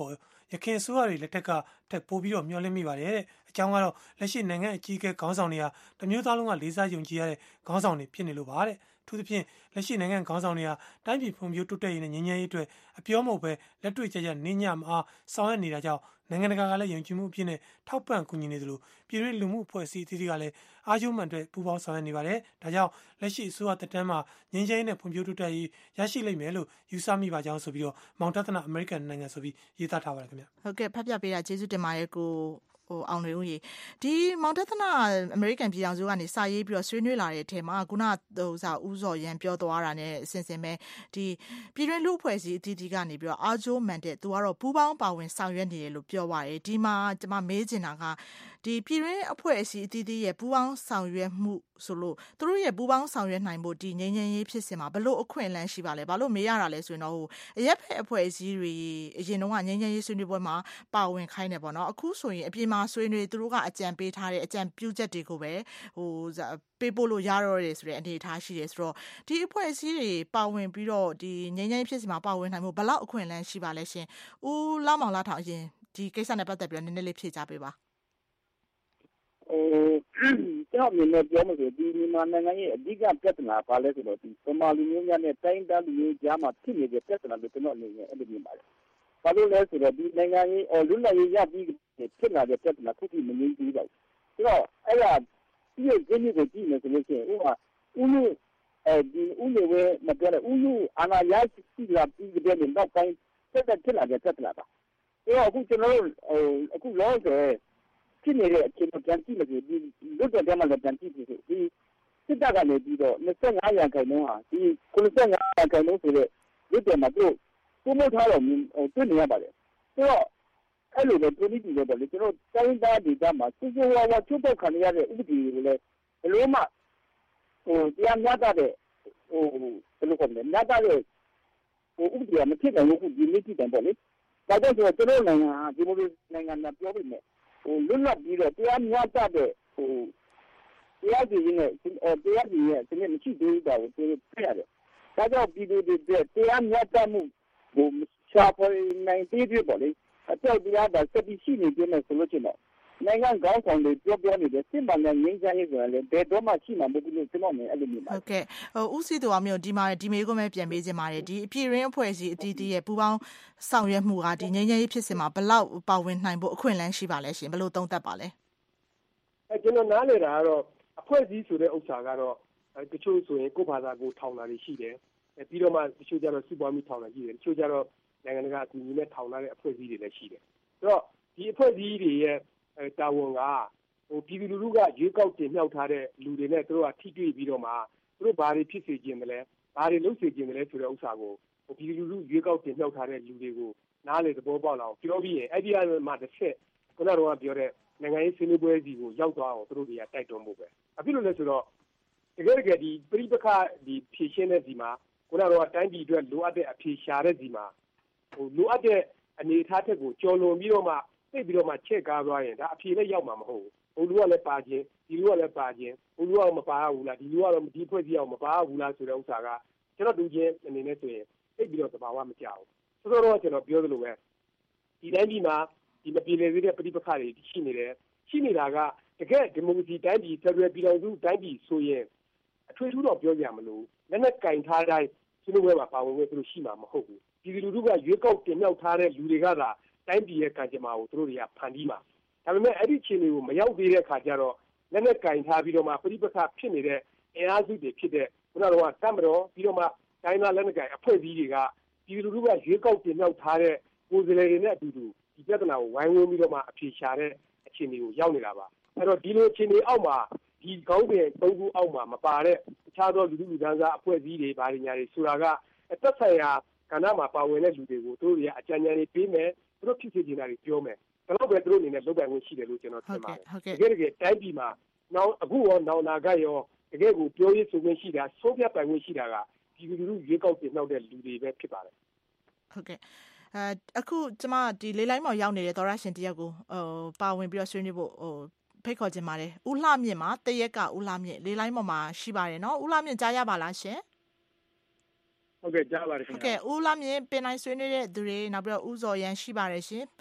ရခင်အစိုးရတွေလက်ထက်ကထက်ပိုပြီးတော့မျှော်လင့်မိပါတယ်တဲ့အကြောင်းကတော့လက်ရှိနိုင်ငံအကြီးအကဲခေါင်းဆောင်တွေဟာတမျိုးသားလုံးကလေးစားယုံကြည်ရတဲ့ခေါင်းဆောင်တွေဖြစ်နေလို့ပါတဲ့ထူးသဖြင့်လက်ရှိနိုင်ငံခေါင်းဆောင်တွေဟာတိုင်းပြည်ဖွံ့ဖြိုးတိုးတက်ရေးနဲ့ငြိမ်းချမ်းရေးအတွက်အပြောမဟုတ်ပဲလက်တွေ့ကျကျနင်းညမအားဆောင်ရွက်နေတာကြောင့်နိုင်ငံတကာကလည်းယုံကြည်မှုအပြည့်နဲ့ထောက်ပံ့ကူညီနေသလိုပြည်တွင်းလူမှုအဖွဲ့အစည်းအသီးသီးကလည်းအားကျိုးမှန်အတွက်ပူးပေါင်းဆောင်ရွက်နေပါတယ်။ဒါကြောင့်လက်ရှိအစိုးရတက်တန်းမှာငြိမ်းချမ်းရေးနဲ့ဖွံ့ဖြိုးတိုးတက်ရေးရရှိလိမ့်မယ်လို့ယူဆမိပါကြောင်းဆိုပြီးတော့မောင်တသနာအမေရိကန်နိုင်ငံဆိုပြီးရေးသားထားပါတယ်ခင်ဗျ။ဟုတ်ကဲ့ဖတ်ပြပေးတာကျေးဇူးတင်ပါတယ်ကိုဟိုအောင်နေဦးကြီးဒီမောင်တသနာအမေရိကန်ပြည်ထောင်စုကနေစာရေးပြီးတော့ဆွေးနွေးလာတဲ့အထက်မှာခုနဟိုစာဦးစော်ရန်ပြောသွားတာနဲ့အစဉ်စဉ်ပဲဒီပြည်တွင်းလူအဖွဲ့အစည်းအသီးသီးကနေပြီးတော့အားကျိုးမှန်တဲ့သူကတော့ပူးပေါင်းပါဝင်ဆောင်ရွက်နေတယ်လို့ပြောပါတယ်ဒီမှာကျွန်မမေးချင်တာကဒီပြည်တွင်းအဖွဲ့အစည်းအသီးသီးရဲ့ပူးပေါင်းဆောင်ရွက်မှုဆိုလို့သူတို့ရဲ့ပူးပေါင်းဆောင်ရွက်နိုင်ဖို့ဒီငြိမ်းချမ်းရေးဖြစ်စဉ်မှာဘလို့အခွင့်အလမ်းရှိပါလဲဘာလို့မေးရတာလဲဆိုရင်တော့ဟိုအရက်ဖက်အဖွဲ့အစည်းတွေအရင်တော့ငြိမ်းချမ်းရေးဆွေးနွေးပွဲမှာပါဝင်ခိုင်းတယ်ပေါ့နော်အခုဆိုရင်အပြင်မှာဆွေးနွေးသူတို့ကအကြံပေးထားတဲ့အကြံပြုချက်တွေကိုပဲဟိုပေးပို့လို့ရတော့တယ်ဆိုတဲ့အနေအထားရှိတယ်ဆိုတော့ဒီအဖွဲ့အစည်းတွေပါဝင်ပြီးတော့ဒီငြိမ်းချမ်းရေးဖြစ်စဉ်မှာပါဝင်နိုင်ဖို့ဘလောက်အခွင့်အလမ်းရှိပါလဲရှင်ဦးလာမောင်လာထောင်အရင်ဒီကိစ္စနဲ့ပတ်သက်ပြီးတော့နည်းနည်းလေးဖြေချပေးပါဟိုကျွန်တော်မြင်နေပြောမှဆိုဒီမြန်မာနိုင်ငံရဲ့အဓိကပြဿနာပါလဲဆိုတော့ဒီပမာလူမျိုးများနဲ့တိုင်းဒေသလူမျိုးကြားမှာဖြစ်နေတဲ့ပြဿနာတွေကျွန်တော်အနေနဲ့အဲ့လိုမြင်ပါတယ်။ဘာလို့လဲဆိုတော့ဒီနိုင်ငံရေးအော်လူနိုင်ရေးရပြီးဖြစ်လာတဲ့ပြဿနာခုထိမငြိမ်းသေးပါဘူး။ဆိုတော့အဲ့ဒါဒီရဲ့ဒီနေ့ကိုကြည့်နေဆိုလို့ရှိရင်ဥပမာဥလူအဲဒီဥလူဝဲမပြောတဲ့ဥလူအာဏာရရှိလာပြီးတဲ့နောက်ပိုင်းဆက်သက်ဖြစ်လာတဲ့ပြဿနာပါ။ဆိုတော့အခုကျွန်တော်တို့ဟိုအခုလောဆိုဖြစ်နေတဲ့အခြေအနေပြန်ကြည့်လို့ဒီလွတ်တဲ့မှာလည်းပြန်ကြည့်ပြီးဒီစစ်တပ်ကနေပြီးတော့၂၅ရာခိုင်နှုန်းဟာဒီ၉၅ရာခိုင်နှုန်းဆိုတဲ့လွတ်တယ်မှာတို့ပုံမထားတော့တွေ့နေရပါတယ်ဆိုတော့အဲ့လိုပဲပြည်သူတွေပေါ့လေကျွန်တော်တိုင်းသားဒေသမှာစစ်စစ်ဝါဝါချုပ်ပေါက်ခံရတဲ့ဥပဒေတွေလည်းဘယ်လိုမှဟိုတရားမျှတတဲ့ဟိုဘယ်လိုခေါ်မလဲမျှတတဲ့ဟိုဥပဒေမဖြစ်နိုင်ဘူးဒီနေ့ကြည့်တယ်ပေါ့လေဒါကြောင့်ကျွန်တော်နိုင်ငံဟာဒီလိုနိုင်ငံနဲ့ပြောပြီးမယ်ဟိုလွတ်လပ်ပြီးတော့တရားမျှတတဲ့ဟိုတရားစီရင်တဲ့တရားစီရင်တဲ့ဒီနေ့မရှိသေးတာကိုတွေ့ရတယ်။ဒါကြောင့်ပြည်သူတွေတရားမျှတမှုဟိုရှာဖွေနိုင်သေးတယ်ပေါ့လေ။အကြောက်တရားတာစက်ပြီးရှိနေတယ်ဆိုလို့ရှိရင်နိုင်ငံကောင်းဆောင်တွေပြောပြောနေတယ်စစ်မှန်တဲ့ငြိမ်းချမ်းရေးဆိုတာလည်းဘယ်တော့မှရှိမှာမဟုတ်ဘူးလို့ကျွန်တော်မြင်အဲ့လိုမြင်ပါတယ်ဟုတ်ကဲ့ဟိုဦးစီသူအောင်မျိုးဒီမှာဒီမေးခွန်းပဲပြန်ပေးခြင်းပါတယ်ဒီအပြည်ရင်းအဖွဲ့အစည်းအတီးတီးရဲ့ပူးပေါင်းဆောင်ရွက်မှုကဒီငြိမ်းချမ်းရေးဖြစ်စဉ်မှာဘယ်လောက်ပါဝင်နိုင်ဖို့အခွင့်အလမ်းရှိပါလဲရှင်ဘယ်လိုသုံးသပ်ပါလဲအဲကျွန်တော်နားလည်တာကတော့အဖွဲ့အစည်းဆိုတဲ့ဥစ္စာကတော့တချို့ဆိုရင်ကိုယ့်ဘာသာကိုထောင်တာတွေရှိတယ်ပြီးတော့မှတချို့ကျတော့စုပွားမှုထောင်တာရှိတယ်တချို့ကျတော့နိုင်ငံတကာအကူအညီနဲ့ထောင်လာတဲ့အဖွဲ့အစည်းတွေလည်းရှိတယ်ဆိုတော့ဒီအဖွဲ့အစည်းတွေရဲ့တာဝန်ကဟိုပြည်သူလူထုကရွေးကောက်တင်မြှောက်ထားတဲ့လူတွေနဲ့သူတို့ကထိတွေ့ပြီးတော့မှသူတို့ဘာတွေဖြစ်စေခြင်းမလဲဘာတွေလုပ်စေခြင်းမလဲဆိုတဲ့ဥစ္စာကိုဟိုပြည်သူလူထုရွေးကောက်တင်မြှောက်ထားတဲ့လူတွေကိုနားလေသဘောပေါက်လာအောင်ပြောပြီးရင်အဲ့ဒီအမှတစ်ချက်ခုနကတော့ပြောတဲ့နိုင်ငံရေးဆွေးနွေးပွဲစီကိုရောက်သွားအောင်သူတို့တွေကတိုက်တွန်းဖို့ပဲအဖြစ်လို့လဲဆိုတော့တကယ်တကယ်ဒီပြိပခဒီဖြည့်ရှင်းတဲ့ဒီမှာခုနကတော့တိုင်းပြည်အတွက်လိုအပ်တဲ့အဖြေရှာတဲ့ဒီမှာဟိုလိုအပ်တဲ့အနေအထားထက်ကိုကျော်လွန်ပြီးတော့မှသိပြီးတော့မှချက်ကားသွားရင်ဒါအဖြေလည်းရောက်မှာမဟုတ်ဘူးဟိုလူကလည်းပါခြင်းဒီလူကလည်းပါခြင်းဟိုလူကမပါဘူးလားဒီလူကတော့ဒီဖွဲ့စည်းအောင်မပါဘူးလားဆိုတဲ့ဥစ္စာကကျွန်တော်တို့ချင်းအနေနဲ့ဆိုရင်သိပြီးတော့သဘာဝမကြောက်ဘူးဆိုတော့ကျွန်တော်ပြောသလိုပဲဒီတိုင်းပြည်မှာဒီမပြေလည်သေးတဲ့ပြိပခတွေရှိနေတယ်ရှိနေတာကတကယ်ဒီမိုကရေစီတိုင်းပြည်ဖက်ဒရယ်ပြည်ထောင်စုတိုင်းပြည်ဆိုရင်အထွေထူးတော့ပြောကြမလို့လက်နဲ့ကင်ထားတိုင်းဆွေးနွေးပွဲမှာပါဝင်ခွင့်သူတို့ရှိမှာမဟုတ်ဘူးဒီလူလူကရွေးကောက်တင်မြှောက်ထားတဲ့လူတွေကသာတိုင်းပြည်ရဲ့ကံကြမ္မာကိုသူတို့တွေကဖန်တီးမှာဒါပေမဲ့အဲ့ဒီခြေတွေကိုမရောက်သေးတဲ့အခါကျတော့လက်နဲ့ကင်ထားပြီးတော့မှပြိပခဖြစ်နေတဲ့အင်အားစုတွေဖြစ်တဲ့ခုနကတော့တမတော်ပြီးတော့မှတိုင်းသားလက်နဲ့ကင်အဖွဲ့အစည်းတွေကဒီလူလူကရွေးကောက်တင်မြှောက်ထားတဲ့ကိုယ်စားလှယ်တွေနဲ့အတူတူဒီပြဿနာကိုဝိုင်းဝန်းပြီးတော့မှအဖြေရှာတဲ့အခြေအနေကိုရောက်နေတာပါအဲ့တော့ဒီလိုအခြေအနေအောက်မှာဒီကောင်းတဲ့သုံးခုအောက်မှာမပါတဲ့တခြားသောလူလူလူဒန်းစားအဖွဲ့အစည်းတွေဗားညာတွေဆိုတာကသက်ဆိုင်ရာကဏ္ဍမှာပါဝင်တဲ့လူတွေကိုသူတို့တွေကအကြံဉာဏ်တွေပေးမယ်သူတို့ဖြစ်စေချင်တာတွေပြောမယ်ဒါတော့ပဲသူတို့အနေနဲ့လုပ်ပိုင်ခွင့်ရှိတယ်လို့ကျွန်တော်ထင်ပါတယ်တကယ်တကယ်တိုင်းပြည်မှာနောက်အခုရောနောက်နာကရောတကယ်ကိုပြောရေးဆိုခွင့်ရှိတာဆုံးဖြတ်ပိုင်ခွင့်ရှိတာကဒီလူလူရွေးကောက်တင်နှောက်တဲ့လူတွေပဲဖြစ်ပါတယ်ဟုတ်ကဲ့အဲအခုကျမဒီလေးလိုင်းမော်ရောက်နေတဲ့သောရရှင်တယောက်ကိုဟိုပါဝင်ပြီးတော့ဆွေးနွေးဖို့ဟိုဖိတ်ခေါ်ခြင်းပါတယ်ဦးလှမြင့်မှာတရက်ကဦးလှမြင့်လေးလိုင်းမော်မှာရှိပါတယ်နော်ဦးလှမြင့်ကြားရပါလားရှင်ဟုတ်ကဲ့ကြားပါတယ်ခင်ဗျာဟုတ်ကဲ့ဦးလှမြင့်ပင်တိုင်းဆွေးနွေးတဲ့သူတွေနောက်ပြီးတော့ဦးဇော်ရန်ရှိပါတယ်ရှင်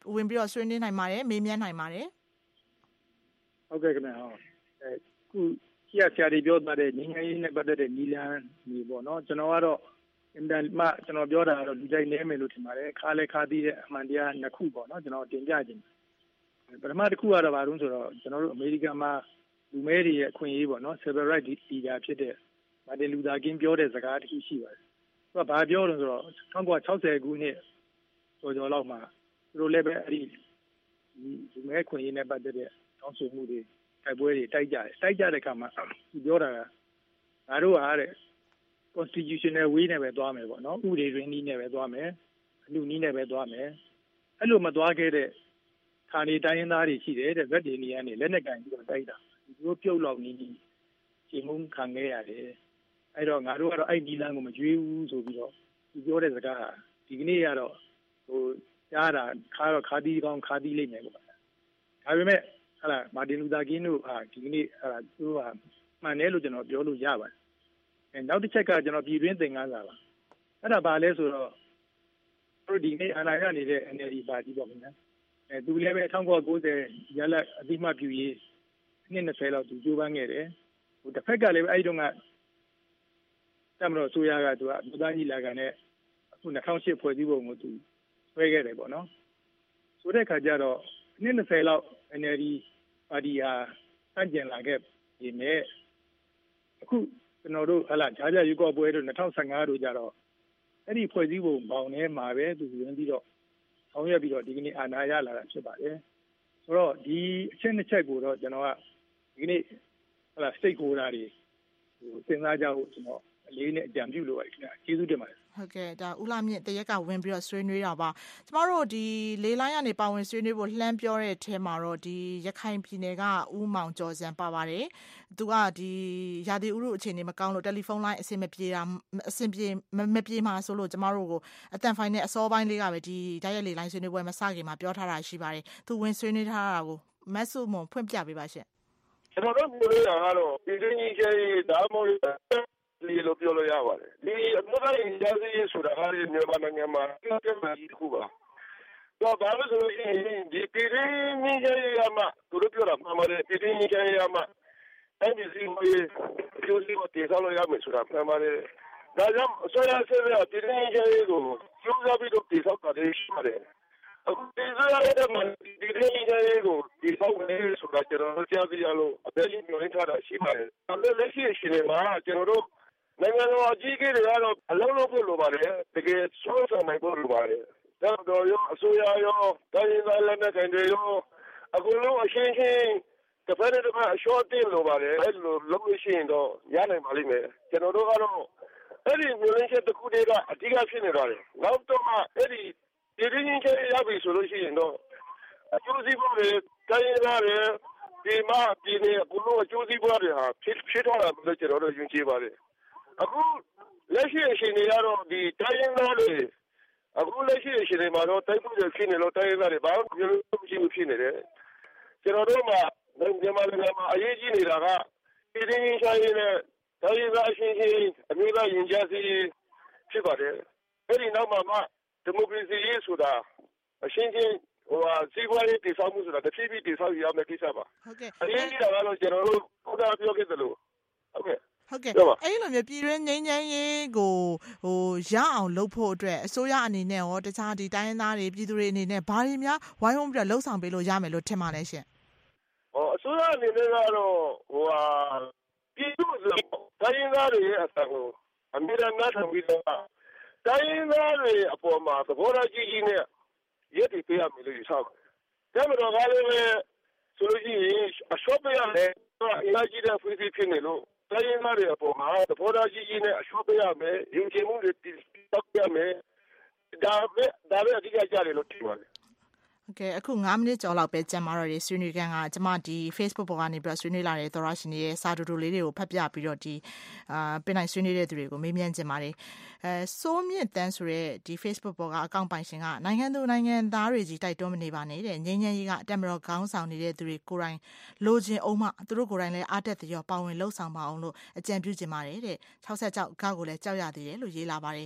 ဝင်ပြီးတော့ဆွေးနွေးနိုင်ပါတယ်မေးမြန်းနိုင်ပါတယ်ဟုတ်ကဲ့ခင်ဗျာအဲခုရှိရဆရာတွေပြောထားတဲ့ငင်းငယ်ရေးနဲ့ပတ်သက်တဲ့နီလန်နေပေါ့နော်ကျွန်တော်ကတော့အင်တန်မှကျွန်တော်ပြောတာကတော့ဒီတိုင်းနေမယ်လို့ထင်ပါတယ်ခါလဲခါသီးတဲ့အမှန်တရားနှစ်ခုပေါ့နော်ကျွန်တော်တင်ပြခြင်းပထမတစ်ခုကတော့ဘာလို့ဆိုတော့ကျွန်တော်တို့အမေရိကန်မှာလူမဲတွေရဲ့အခွင့်အရေးပေါ့နော် civil rights leader ဖြစ်တဲ့မာတင်လူသာကင်းပြောတဲ့စကားတစ်ခုရှိပါတယ်သူကဘာပြောလို့ဆိုတော့၁၉၆၀ခုနှစ်ကျော်ကျော်လောက်မှာသူတို့လည်းပဲအဲ့ဒီလူမဲခွင့်ရေးနဲ့ပတ်သက်တဲ့တောင်းဆိုမှုတွေတိုက်ပွဲတွေတိုက်ကြတယ်တိုက်ကြတဲ့အခါမှာသူပြောတာကငါတို့ဟာတဲ့ constitutional way နဲ့ပဲသွားမယ်ပေါ့နော်ဥပဒေရင်းနည်းနဲ့ပဲသွားမယ်အလူနည်းနဲ့ပဲသွားမယ်အဲ့လိုမသွားခဲ့တဲ့ခါနေတိုင်းရင်းသားတွေရှိတယ်တဲ့ဗက်ဒီနီယန်တွေလက်နဲ့ကင်ပြီးတော့တိုက်တာသူတို့ပြုတ်လောက်နေနေချိန်မှုခံခဲ့ရတယ်အဲ့တော့ငါတို့ကတော့အဲ့ဒီလမ်းကိုမကျွေးဘူးဆိုပြီးတော့သူပြောတဲ့စကားဒီကနေ့ကတော့ဟိုကြားတာခါတော့ခါတီးကောင်းခါတီးလိမ့်မယ်ပေါ့ဒါပေမဲ့ဟာလာမာတင်လူသာကင်းတို့ဟာဒီကနေ့ဟာသူတို့ဟာမှန်တယ်လို့ကျွန်တော်ပြောလို့ရပါတယ်အဲနောက်တစ်ချက်ကကျွန်တော်ပြည်တွင်းသင်ခန်းစာပါအဲ့ဒါဘာလဲဆိုတော့တို့ဒီနေ့အာဏာရနေတဲ့ N L D ပါတီပေါ့ခင်ဗျာအဲသူလည်းပဲ၁၉၉၀ရလက်အတိမပြူရေးနှစ်၂၀လောက်သူကြိုးပမ်းခဲ့တယ်ဟိုတစ်ဖက်ကလည်းအဲ့ဒီတော့ကတမတော်ဆိုရကသူကအမျိုးသားကြီးလာကနဲ့အခု၂၀၀၈ဖွဲ့စည်းပုံကိုသူဆွဲခဲ့တယ်ပေါ့နော်ဆိုတဲ့ခါကျတော့နှစ်၂၀လောက် N L D ပါတီဟာစန့်ကျင်လာခဲ့ပြီနဲ့အခုကျွန်တော်တို့ဟလာဂျားကြရွေးကောက်ပွဲတို့၂၀၁၅တို့ကြတော့အဲ့ဒီဖွဲ့စည်းပုံပေါင်းထဲမှာပဲသူဝင်ပြီးတော့ဆောင်ရွက်ပြီးတော့ဒီကနေ့အာဏာရလာတာဖြစ်ပါတယ်ဆိုတော့ဒီအချက်နှစ်ချက်ကိုတော့ကျွန်တော်ကဒီကနေ့ဟလာ stakeholder တွေဟိုစဉ်းစားကြဖို့ကျွန်တော်အလေးနဲ့အကြံပြုလိုပါတယ်ခင်ဗျာကျေးဇူးတင်ပါတယ်ဟုတ်ကဲ့ဒါဦးလာမြင့်တရက်ကဝင်ပြီးတော့ဆွေးနွေးတာပါကျမတို့ဒီလေးလိုင်းကနေပါဝင်ဆွေးနွေးဖို့လှမ်းပြောတဲ့အထဲမှာတော့ဒီရခိုင်ပြည်နယ်ကဦးမောင်ကျော်စံပါပါတယ်သူကဒီရာသီဥတုအခြေအနေမကောင်းလို့တယ်လီဖုန်းလိုင်းအဆင်မပြေတာအဆင်ပြေမပြေမှာဆိုလို့ကျမတို့ကိုအတန်ဖိုင်နဲ့အစောပိုင်းလေးကပဲဒီတိုက်ရိုက်လေးလိုင်းဆွေးနွေးပွဲမစခင်မှာပြောထားတာရှိပါတယ်သူဝင်ဆွေးနွေးထားတာကိုမတ်ဆုမွန်ဖွင့်ပြပေးပါရှင့်ကျွန်တော်တို့ပြောရတာကတော့ပြည်တွင်းကြီးကြီးဒါမှမဟုတ်ဒီလိုပြောလို့ရပါတယ်ဒီအမှုတိုင်းရည်ရည်ဆိုတာဟာဒီမြန်မာနိုင်ငံမှာကဲကဲမှဒီခုပါတော့ဘာလို့ဆိုရင်ဒီပြည်တွင်းကြီးကြီးကမှသူတို့ပြောတာမှန်ပါတယ်ပြည်တွင်းကြီးကြီးကမှအဲ့ဒီစီမီကျိုးစီကိုတည်ဆောက်လို့ရမယ်ဆိုတာမှန်ပါတယ်ဒါကြောင့်ဆွေးနွေးဆွေးနွေးပြည်တွင်းကြီးကြီးကိုကျိုးစားပြီးတော့တည်ဆောက်တာရှိပါတယ်အခုဒီဆိုရတဲ့မှာဒီဒီကြီးကြီးကိုဒီဆောက်နေဆိုတာကျွန်တော်ကြားသိရလို့အသေးလေးမျိုးထားတာရှိပါတယ်ဒါပေမဲ့လက်ရှိရှိနေမှာကျွန်တော်တို့နိုင်ငံတော်အကြီးအကဲတွေကတော့အလုံးလုံးဖို့လိုပါတယ်တကယ်ဆွေးနွေးနိုင်ဖို့လိုပါတယ်ဒါတော့ရောအစိုးရရောတိုင်းရင်းသားလက်နက်ကိုင်တွေရောအခုလုံးအရှင်းရှင်းတစ်ဖက်တစ်ဖက်အရှော့တင်လိုပါတယ်အဲ့လိုလုပ်လို့ရှိရင်တော့ရနိုင်ပါလိမ့်မယ်ကျွန်တော်တို့ကတော့အဲ့ဒီမျိုးရင်းချက်တစ်ခုတည်းကအဓိကဖြစ်နေပါတယ်နောက်တော့မှအဲ့ဒီဒီရင်းချက်ရပြီဆိုလို့ရှိရင်တော့အကျိုးစီးပွားတွေတိုင်းရင်းသားတွေဒီမှာဒီနေ့အခုလုံးအကျိုးစီးပွားတွေဟာဖြစ်ဖြစ်တော့တယ်လို့ကျွန်တော်တို့ယုံကြည်ပါတယ်အခုလက်ရှိအချိန်တွေကတော့ဒီတိုင်းရင်းသားတွေအခုလက်ရှိအချိန်တွေမှာတော့တိုက်ပွဲတွေဖြစ်နေလို့တိုင်းရင်းသားတွေဘာလို့မျိုးမရှိဘူးဖြစ်နေတယ်ကျွန်တော်တို့မှာမြန်မာနိုင်ငံမှာအရေးကြီးနေတာကပြည်တွင်းရေးဆိုင်ရဲ့တိုင်းရင်းသားအချင်းချင်းအမျိုးသားရင်ကြားစီဖြစ်ပါတယ်အဲ့ဒီနောက်မှာမှဒီမိုကရေစီရေးဆိုတာအချင်းချင်းဟိုဟာစီးပွားရေးတည်ဆောက်မှုဆိုတာတစ်ဖြည်းဖြည်းတည်ဆောက်ရမယ့်ကိစ္စပါဟုတ်ကဲ့အရေးကြီးတာကတော့ကျွန်တော်တို့ဘုရားပြောခဲ့သလိုဟုတ်ကဲ့ဟုတ်ကဲ့အဲ့လိုမျိုးပြည်တွင်းငြိမ်းချမ်းရေးကိုဟိုရအောင်လုပ်ဖို့အတွက်အစိုးရအနေနဲ့ရောတခြားဒီတိုင်းရင်းသားတွေပြည်သူတွေအနေနဲ့ဘာတွေများဝိုင်းဝန်းပြီးတော့လှုပ်ဆောင်ပေးလို့ရမယ်လို့ထင်ပါလဲရှင်ဟောအစိုးရအနေနဲ့ကတော့ဟိုဟာပြည်သူတွေတိုင်းရင်းသားတွေရဲ့အဆက်ကိုအမြဲတမ်းနားထောင်ပြီးတော့တိုင်းရင်းသားတွေအပေါ်မှာသဘောထားကြီးကြီးနဲ့ရည်တည်ပေးရမယ်လို့ယူဆပါတယ်ဒါမှတော့ကားလည်းပဲဆိုလို့ရှိရင်အရှော့ပေးရတယ်အင်အားကြီးတဲ့ဖွံ့ဖြိုးဖြစ်နေလို့တိုင်းရင်းသားတွေအပေါ်မှာသဘောထားကြီးကြီးနဲ့အရှော့ပေးရမယ်ယဉ်ကျေးမှုတွေတည်ဆောက်ရမယ်ဒါပဲဒါပဲအဓိကကြတယ်လို့ထင်ပါတယ်โอเคအခု၅မိနစ်ကျော်လောက်ပဲကြံမှာတော့ဒီဆွေးနွေးခန်းကကျွန်မဒီ Facebook ပေါ်ကနေပြီးတော့ဆွေးနွေးလာတဲ့သောရရှင်တွေရဲ့စာတူတူလေးတွေကိုဖတ်ပြပြီးတော့ဒီအာပြင်နိုင်ဆွေးနွေးတဲ့သူတွေကိုမေးမြန်းခြင်းပါတယ်အဲစိုးမြင့်တန်းဆိုတဲ့ဒီ Facebook ပေါ်ကအကောင့်ပိုင်ရှင်ကနိုင်ငံသူနိုင်ငံသားတွေကြီးတိုက်တွန်းမနေပါနဲ့တဲ့ငြိမ်းချမ်းရေးကအတက်မတော်ခေါင်းဆောင်နေတဲ့သူတွေကိုယ်တိုင်လိုချင်အောင်မှသူတို့ကိုယ်တိုင်လည်းအားတက်သရောပါဝင်လှုပ်ဆောင်ပါအောင်လို့အကြံပြုခြင်းပါတယ်တဲ့၆၆ဂကိုလည်းကြောက်ရသေးတယ်လို့ရေးလာပါတယ်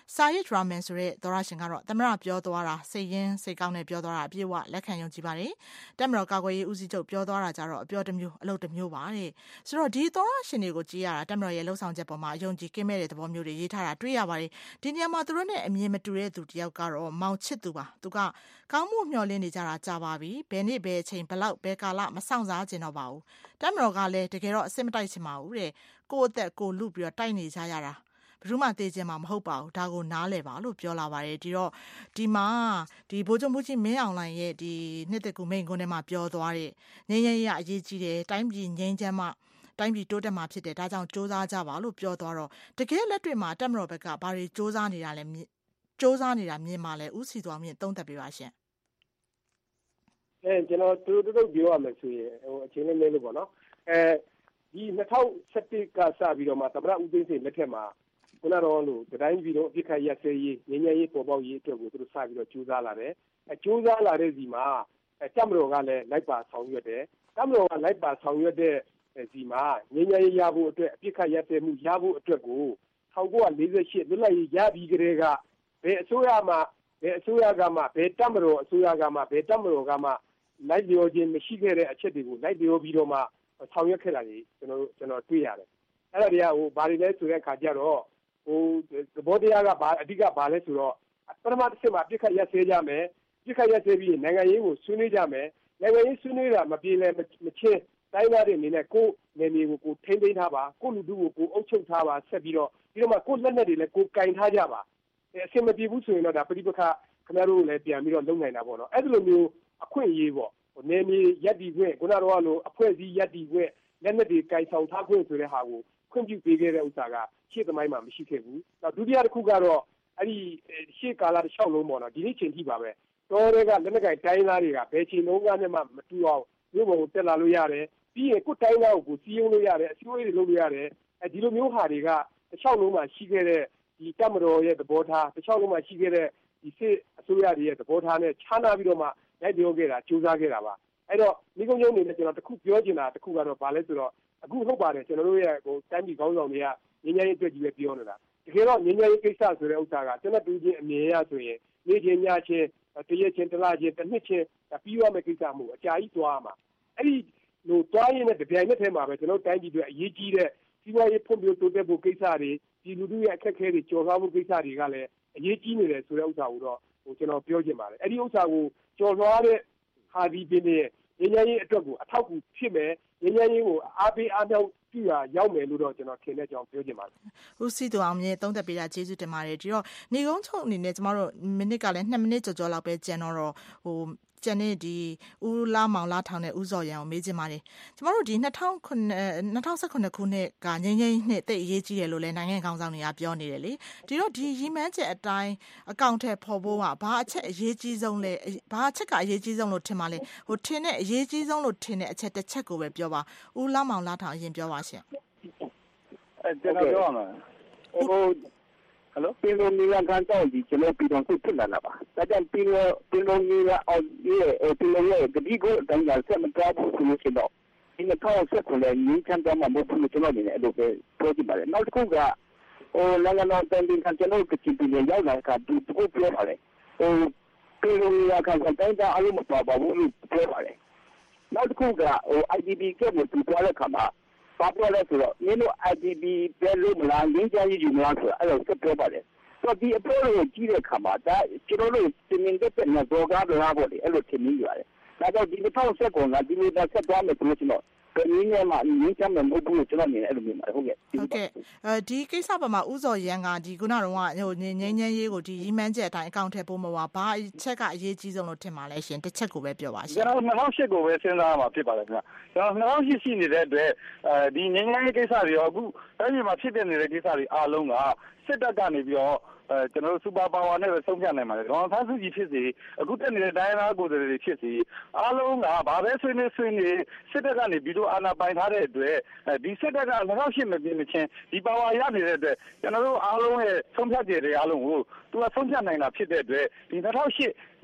စာရစ်ဒရာမန်ဆိုတဲ့သောရရှင်ကတော့သမရပြောသွားတာစိတ်ရင်းစိတ်ကောင်းနဲ့ပြောသွားတာအပြည့်အဝလက်ခံယုံကြည်ပါတယ်တက်မတော်ကာကွယ်ရေးဦးစီးချုပ်ပြောသွားတာကြတော့အပြောတစ်မျိုးအလုပ်တစ်မျိုးပါတဲ့ဆိုတော့ဒီသောရရှင်တွေကိုကြည့်ရတာတက်မတော်ရဲ့လှုပ်ဆောင်ချက်ပေါ်မှာယုံကြည်ကင်းမဲ့တဲ့သဘောမျိုးတွေရေးထားတာတွေ့ရပါတယ်ဒီနေရာမှာသူတို့နဲ့အမြင်မတူတဲ့သူတယောက်ကတော့မောင်ချစ်သူပါသူကကောင်းမှုမျှော်လင့်နေကြတာကြာပါပြီဘယ်နေ့ဘယ်အချိန်ဘလောက်ဘယ်ကာလမဆောင်စားကျင်တော့ပါဘူးတက်မတော်ကလည်းတကယ်တော့အစစ်မတိုက်ချင်ပါဘူးတဲ့ကိုယ့်အသက်ကိုလူပြီးတော့တိုက်နေကြရတာဘယ်သူမှသိချင်မှာမဟုတ်ပါဘူးဒါကိုနားလည်ပါလို့ပြောလာပါတယ်ဒီတော့ဒီမှာဒီဗိုလ်ချုပ်မှုကြီးမင်းအောင်လှိုင်ရဲ့ဒီနှစ်သက်ကူမိန်ကွန်းထဲမှာပြောသွားတဲ့ငြိမ်းချမ်းရေးအရေးကြီးတယ်တိုင်းပြည်ငြိမ်းချမ်းမှတိုင်းပြည်တိုးတက်မှာဖြစ်တယ်ဒါကြောင့်စ조사ကြပါလို့ပြောသွားတော့တကယ်လက်တွေ့မှာတက်မတော်ဘက်ကဘာတွေစ조사နေတာလဲစ조사နေတာမြင်မှာလဲဦးစီတော်မြင့်သုံးသပ်ပေးပါရှင်အဲကျွန်တော်တို့တို့ပြောရမယ်ဆိုရင်ဟိုအချင်းလေးလေးလို့ပေါ့နော်အဲဒီ၂၀၁၁ကစပြီးတော့မှသမ္မတဦးသိန်းစိန်လက်ထက်မှာခုနကတော့လို့တိုင်းပြည်တော့အပြစ်ခတ်ရစေးရေးငြိမ်းချမ်းရေးပေါ်ပေါက်ရေးအတွက်ကိုသူတို့စပြီးတော့ကြိုးစားလာတယ်အဲကြိုးစားလာတဲ့စီမှာအဲတပ်မတော်ကလည်းလိုက်ပါဆောင်ရွက်တယ်တပ်မတော်ကလိုက်ပါဆောင်ရွက်တဲ့စီမှာငြိမ်းချမ်းရေးရဖို့အတွက်အပြစ်ခတ်ရစေးမှုရဖို့အတွက်ကို၁၉၄၈လွတ်လပ်ရေးရပြီးကြတဲ့ကဘယ်အစိုးရမှဘယ်အစိုးရကမှဘယ်တပ်မတော်အစိုးရကမှဘယ်တပ်မတော်ကမှလိုက်လျောခြင်းမရှိခဲ့တဲ့အချက်တွေကိုလိုက်လျောပြီးတော့မှဆောင်ရွက်ခဲ့တာကြီးကျွန်တော်ကျွန်တော်တွေ့ရတယ်အဲ့ဒါတွေကဟိုဘာတွေလဲဆိုတဲ့အခါကျတော့ဟိုသဘောတရားကဘာအဓိကဘာလဲဆိုတော့ပထမတစ်ချက်မှာပြစ်ခတ်ရက်စေးကြမယ်ပြစ်ခတ်ရက်စေးပြီးနိုင်ငံရေးကိုဆွေးနွေးကြမယ်နိုင်ငံရေးဆွေးနွေးတာမပြေလည်မချင်းတိုင်းသားတွေအနေနဲ့ကိုယ်နယ်မြေကိုကိုထိန်းသိမ်းထားပါကိုလူထုကိုကိုအုပ်ချုပ်ထားပါဆက်ပြီးတော့ပြီးတော့မှကိုလက်နက်တွေလည်းကိုကင်ထားကြပါအဲအဆင်မပြေဘူးဆိုရင်တော့ဒါပဋိပက္ခခင်ဗျားတို့လည်းပြန်ပြီးတော့လုပ်နိုင်တာပေါ့နော်အဲ့ဒီလိုမျိုးအခွင့်အရေးပေါ့နယ်မြေရက်တီခွင့်ခုနကတော့လို့အဖွဲ့အစည်းရက်တီခွင့်လက်နက်တွေကင်ဆောင်ထားခွင့်ဆိုတဲ့ဟာကိုခွင့်ပြုပေးခဲ့တဲ့ဥစ္စာကရှေ့သမိုင်းမှာမရှိခဲ့ဘူး။နောက်ဒုတိယတစ်ခုကတော့အဲ့ဒီရှေ့ကာလတစ်လျှောက်လုံးပေါ့နော်ဒီနေ့ချိန်ထိပါပဲ။တော်တွေကလက်နက်ကင်တိုင်းသားတွေကဘယ်ချိန်လုံးကနေမှမတူအောင်မြို့ပေါ်ကိုတက်လာလို့ရတယ်။ပြီးရင်ကိုယ်တိုင်းသားကိုကိုစီးရုံးလို့ရတယ်အစည်းအဝေးတွေလုပ်လို့ရတယ်။အဲဒီလိုမျိုးဟာတွေကတစ်လျှောက်လုံးမှာရှိခဲ့တဲ့ဒီတပ်မတော်ရဲ့သဘောထားတစ်လျှောက်လုံးမှာရှိခဲ့တဲ့ဒီစစ်အစိုးရရဲ့သဘောထားနဲ့ခြားနာပြီးတော့မှလိုက်ပြောခဲ့တာကြိုးစားခဲ့တာပါအဲ့တော့မိကုံးကျုံနေနဲ့ကျွန်တော်တခုပြောချင်တာတခုကတော့ဘာလဲဆိုတော့အခုဟုတ်ပါတယ်ကျွန်တော်တို့ရဲ့ဟိုတိုင်းပြည်ကောင်းဆောင်တွေကငញ្ញရေးအတွက်ကြီးပဲပြောနေတာတကယ်တော့ငញ្ញရေးကိစ္စဆိုတဲ့ဥစ္စာကကျွန်တော်တူချင်းအမြင်ရဆိုရင်နေချင်းညချင်းတရက်ချင်းတစ်လချင်းတစ်နှစ်ချင်းပြီးရမယ့်ကိစ္စမျိုးအကြာကြီးသွားမှာအဲ့ဒီလိုသွားရင်းနဲ့တပြိုင်နက်တည်းမှာပဲကျွန်တော်တိုင်းပြည်တွေအရေးကြီးတဲ့စီးပွားရေးဖွံ့ဖြိုးတိုးတက်ဖို့ကိစ္စတွေဒီလူထုရဲ့အခက်အခဲတွေကျော်လွှားမှုကိစ္စတွေကလည်းအရေးကြီးနေတယ်ဆိုတဲ့ဥစ္စာကိုတော့ဟိုကျွန်တော်ပြောချင်ပါတယ်အဲ့ဒီဥစ္စာကိုကျော်လွှားတဲ့ဟာဒီပင်ရဲ့ငញ្ញရေးအတွက်ကိုအထောက်အကူဖြစ်မယ်ငញ្ញရေးကိုအားပေးအားမြောက်ပြုရာရောက်မယ်လို့တော့ကျွန်တော်ထင်တဲ့အကြောင်းပြောချင်ပါတယ်ဦးစီသူအောင်မြင့်သုံးသပ်ပေးတာကျေးဇူးတင်ပါတယ်ဒီတော့နေကုန်းချုပ်အနေနဲ့ကျမတို့မိနစ်ကလည်းနှစ်မိနစ်ကျော်ကျော်လောက်ပဲကျန်တော့ဟိုကျန်တဲ့ဒီဦးလာမောင်လာထောင်တဲ့ဦးစော်ရန်ကိုမေးချင်ပါတယ်ကျမတို့ဒီ၂၀၁၉ခုနှစ်ကငញ្ញရေးနှစ်တိတ်အရေးကြီးတယ်လို့လည်းနိုင်ငံခေါင်းဆောင်တွေကပြောနေတယ်လေဒီတော့ဒီရီမန်းချက်အတိုင်းအကောင့်ထဲပေါ်ဖို့ကဘာအချက်အရေးကြီးဆုံးလဲဘာအချက်ကအရေးကြီးဆုံးလို့ထင်ပါလဲဟိုထင်တဲ့အရေးကြီးဆုံးလို့ထင်တဲ့အချက်တစ်ချက်ကိုပဲပြောပါဦးလာမောင်လာထောင်အရင်ပြောပါရှင်အဲကျွန်တော်ပြောရမှာဟိုဟယ်လိုပြည်လုံးကြီးကကန်တော့ဒီကျွန်တော်ပြည်တော်စုဖြစ်လာတာပါဒါကြောင့်ပြည်လုံးပြည်လုံးကြီးကအော်ဒီပြည်လုံးရဲ့ဒီကိုအတိုင်းကဆက်မတော်ဘူးဆိုလို့ရှိတော့ဒီနှစ်ထောင်ဆက်ကိုလည်းငင်းချမ်းတော့မှမဟုတ်ဘူးကျွန်တော်အနေနဲ့အဲ့လိုပဲပြောကြည့်ပါလေနောက်တစ်ခုကဟိုနိုင်ငံတော်တန်တင်ကကျွန်တော်ကချင်ပြည်ရောက်လာကဒီကိုပြောပါလေဟိုပြည်လုံးကြီးကကန်တိုင်းတာအလုံးမတော်ပါဘူးလို့ပြောပါလေနောက်တစ်ခုကဟို I D P ကလည်းသူပြောတဲ့ခါမှာဘာပြောလဲဆိုတော့မင်းတို့ I D P ပဲလို့မလားငင်းချမ်းရေးယူမလားဆိုတော့အဲ့လိုဆက်ပြောပါတယ်ဆိုတော့ဒီအပေါ်ကိုကြည့်တဲ့အခါမှာဒါကျွန်တော်တို့တင်မြင့်တဲ့နဲ့ဒေါ်ကားလာပေါ့လေအဲ့လိုထင်မိရတယ်ဒါကြောင့်ဒီ၂၀၁၉ကဒီလိုတက်ဆက်သွားမယ်ဆိုလို့ကျွန်တော်ဘယ်နည်းနဲ့မှငင်းချမ်းမယ်မဟုတ်ဘူးကျွန်တော်မြင်တယ်အဲ့လိုမြင်ပါတယ်ဟုတ်ကဲ့ဟုတ်ကဲ့အဲဒီကိစ္စပေါ်မှာဥစော်ရန်ကဒီခုနကတော့ဟိုငင်းငင်းရေးကိုဒီရီမန်းချက်အတိုင်းအကောင့်ထဲပို့မှာပါဘာအချက်ကအရေးကြီးဆုံးလို့ထင်ပါလဲရှင်တစ်ချက်ကိုပဲပြောပါရှင်ကျွန်တော်၂၀၀၈ကိုပဲစဉ်းစားမှာဖြစ်ပါတယ်ခင်ဗျကျွန်တော်၂၀၀၈ရှိနေတဲ့အတွက်အဲဒီငင်းငင်းရေးကိစ္စတွေရောအခုတိုင်းပြည်မှာဖြစ်တဲ့နေတဲ့ကိစ္စတွေအားလုံးကစစ်တပ်ကနေပြီးတော့အဲကျွန်တော်တို့စူပါပါဝါနဲ့ပဲဆုံးဖြတ်နိုင်ပါတယ်။ဒေါ်ဆန်းစုကြည်ဖြစ်စီအခုတက်နေတဲ့တိုင်းသားကိုယ်စားလှယ်တွေဖြစ်စီအားလုံးကဘာပဲဆွေးနွေးဆွေးနွေးစစ်တပ်ကနေပြီးတော့အာဏာပိုင်ထားတဲ့အတွက်ဒီစစ်တပ်က၂၀၀၈မပြင်းမချင်းဒီပါဝါရနေတဲ့အတွက်ကျွန်တော်တို့အားလုံးရဲ့ဆုံးဖြတ်ချက်တွေအားလုံးကိုသူကဆုံးဖြတ်နိုင်တာဖြစ်တဲ့အတွက်ဒီ၂၀၀၈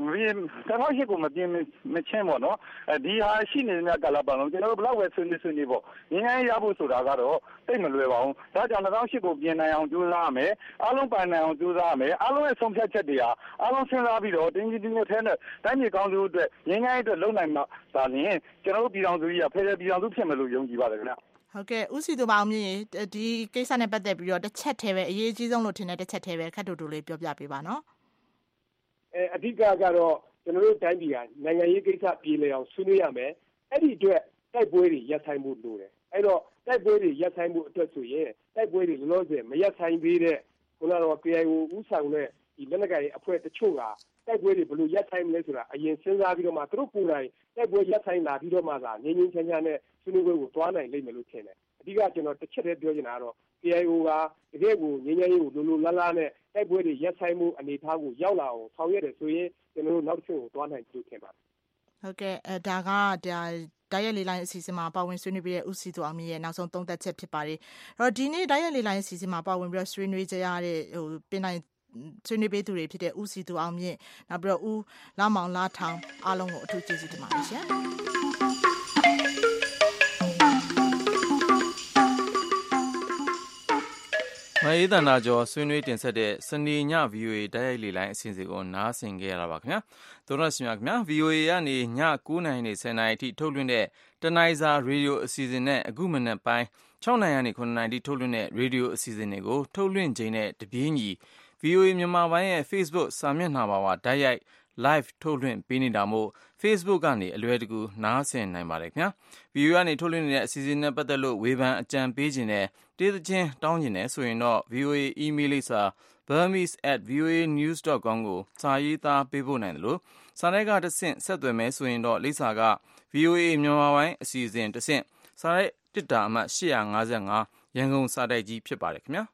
တနောက်ရှိကိုမပြင်းမချင်းပေါ့နော်ဒီဟာရှိနေတဲ့ကာလပတ်လုံးကျွန်တော်တို့ဘလောက်ပဲဆွေးနွေးဆွေးနွေးပေါ့ငင်းငင်းရဖို့ဆိုတာကတော့သိမလွယ်ပါဘူးဒါကြောင့်တနောက်ရှိကိုပြင်နိုင်အောင်ကြိုးစားရမယ်အားလုံးပိုင်နိုင်အောင်ကြိုးစားရမယ်အားလုံးရဲ့ဆုံးဖြတ်ချက်တွေဟာအားလုံးစဉ်းစားပြီးတော့တင်းကြီးတင်းကြီးထဲနဲ့တိုင်းပြည်ကောင်းစုအတွက်ငင်းငင်းအတွက်လုံနိုင်မှာဒါရင်ကျွန်တော်တို့ပြည်တော်စုကြီးကဖယ်ဖယ်ပြည်တော်စုဖြစ်မယ်လို့ယုံကြည်ပါတယ်ခင်ဗျဟုတ်ကဲ့ဦးစီသူပါအောင်မြင်ဒီကိစ္စနဲ့ပတ်သက်ပြီးတော့တစ်ချက်တည်းပဲအရေးအကြီးဆုံးလို့ထင်တဲ့တစ်ချက်တည်းပဲခက်တူတူလေးပြောပြပေးပါနော်အဲအဓိကကတော့ကျွန်တော်တို့တိုင်းပြည်ကနိုင်ငံရေးကိစ္စပြည်လည်အောင်ဆွေးနွေးရမယ်အဲ့ဒီအတွက်တိုက်ပွဲတွေရပ်ဆိုင်မှုလိုတယ်အဲ့တော့တိုက်ပွဲတွေရပ်ဆိုင်မှုအတွက်ဆိုရင်တိုက်ပွဲတွေလောလောဆယ်မရပ်ဆိုင်သေးတဲ့ခုနကတော့ K I O ဦးဆောင်တဲ့ဒီလက်နက်ကိုင်အဖွဲ့တချို့ကတိုက်ပွဲတွေဘယ်လိုရပ်ဆိုင်မလဲဆိုတာအရင်စဉ်းစားပြီးတော့မှသူတို့ကိုယ်တိုင်တိုက်ပွဲရပ်ဆိုင်လာပြီးတော့မှသာငြိမ်းငြိမ်းချမ်းချမ်းနဲ့ဆွေးနွေးပွဲကိုတွားနိုင်လိမ့်မယ်လို့ထင်တယ်အဓိကကျွန်တော်တစ်ချက်တည်းပြောချင်တာကတော့ K I O ကတကယ်ကိုငြိမ်းချမ်းရေးကိုလိုလိုလားလားနဲ့တိုက်ပွဲတွေရပ်ဆိုင်မှုအနေအထားကိုရောက်လာအောင်ဆောင်ရွက်တယ်ဆိုရင်ကျွန်တော်တို့နောက်တစ်ချက်ကိုတွားနိုင်လို့ထင်ပါတယ်ဟုတ်ကဲ့အဲဒါကဒါတိုက်ရိုက်လေလိုင်းအစီအစဉ်မှာပါဝင်ဆွေးနွေးပြီးတဲ့ဦးစီသူအောင်မြင့်ရဲ့နောက်ဆုံးသုံးသပ်ချက်ဖြစ်ပါတယ်။အဲ့တော့ဒီနေ့တိုက်ရိုက်လေလိုင်းအစီအစဉ်မှာပါဝင်ပြီးတော့ဆွေးနွေးကြရတဲ့ဟိုပြင်နိုင်ဆွေးနွေးပေးသူတွေဖြစ်တဲ့ဦးစီသူအောင်မြင့်နောက်ပြီးတော့ဦးလာမောင်လာထောင်အားလုံးကိုအထူးကျေးဇူးတင်ပါတယ်ရှင်။မအေးတန်တာကျော်ဆွေးနွေးတင်ဆက်တဲ့စနေည ဗီအိုအေတိုက်ရိုက်လေလိုင်းအစီအစဉ်ကိုနားဆင်ကြရတာပါခင်ဗျာတို့ရရှိမြခင်ဗျာ ဗီအိုအေ ကနေည၉နာရီနေ၁၀နာရီအထိထုတ်လွှင့်တဲ့တနိုင်းစာရေဒီယိုအစီအစဉ်နဲ့အခုမနက်ပိုင်း၆နာရီကနေ၇နာရီအထိထုတ်လွှင့်တဲ့ရေဒီယိုအစီအစဉ်တွေကိုထုတ်လွှင့်ခြင်းနဲ့တပြေးညီ ဗီအိုအေ မြန်မာပိုင်းရဲ့ Facebook စာမျက်နှာမှာပါတိုက်ရိုက် live ထုတ်လွှင့်ပေးနေတာမို့ Facebook ကနေအလွယ်တကူနားဆင်နိုင်ပါတယ်ခင်ဗျာ ဗီအိုအေ ကနေထုတ်လွှင့်နေတဲ့အစီအစဉ်နဲ့ပတ်သက်လို့ဝေဖန်အကြံပေးခြင်းနဲ့တေးသချင်းတောင်းခြင်းနဲ့ဆိုရင်တော့ ဗီအိုအေ email လိပ်စာ burmese at voa news dot com ကိုစာရေးသားပေးပို့နိုင်တယ်လို့စာရိုက်ကတဆင့်ဆက်သွယ်မယ်ဆိုရင်တော့လိပ်စာက ဗီအိုအေ မြန်မာပိုင်းအစီအစဉ်တဆင့်စာရိုက်တစ်တာအမှတ်၈၅၅ရန်ကုန်စာတိုက်ကြီးဖြစ်ပါတယ်ခင်ဗျာ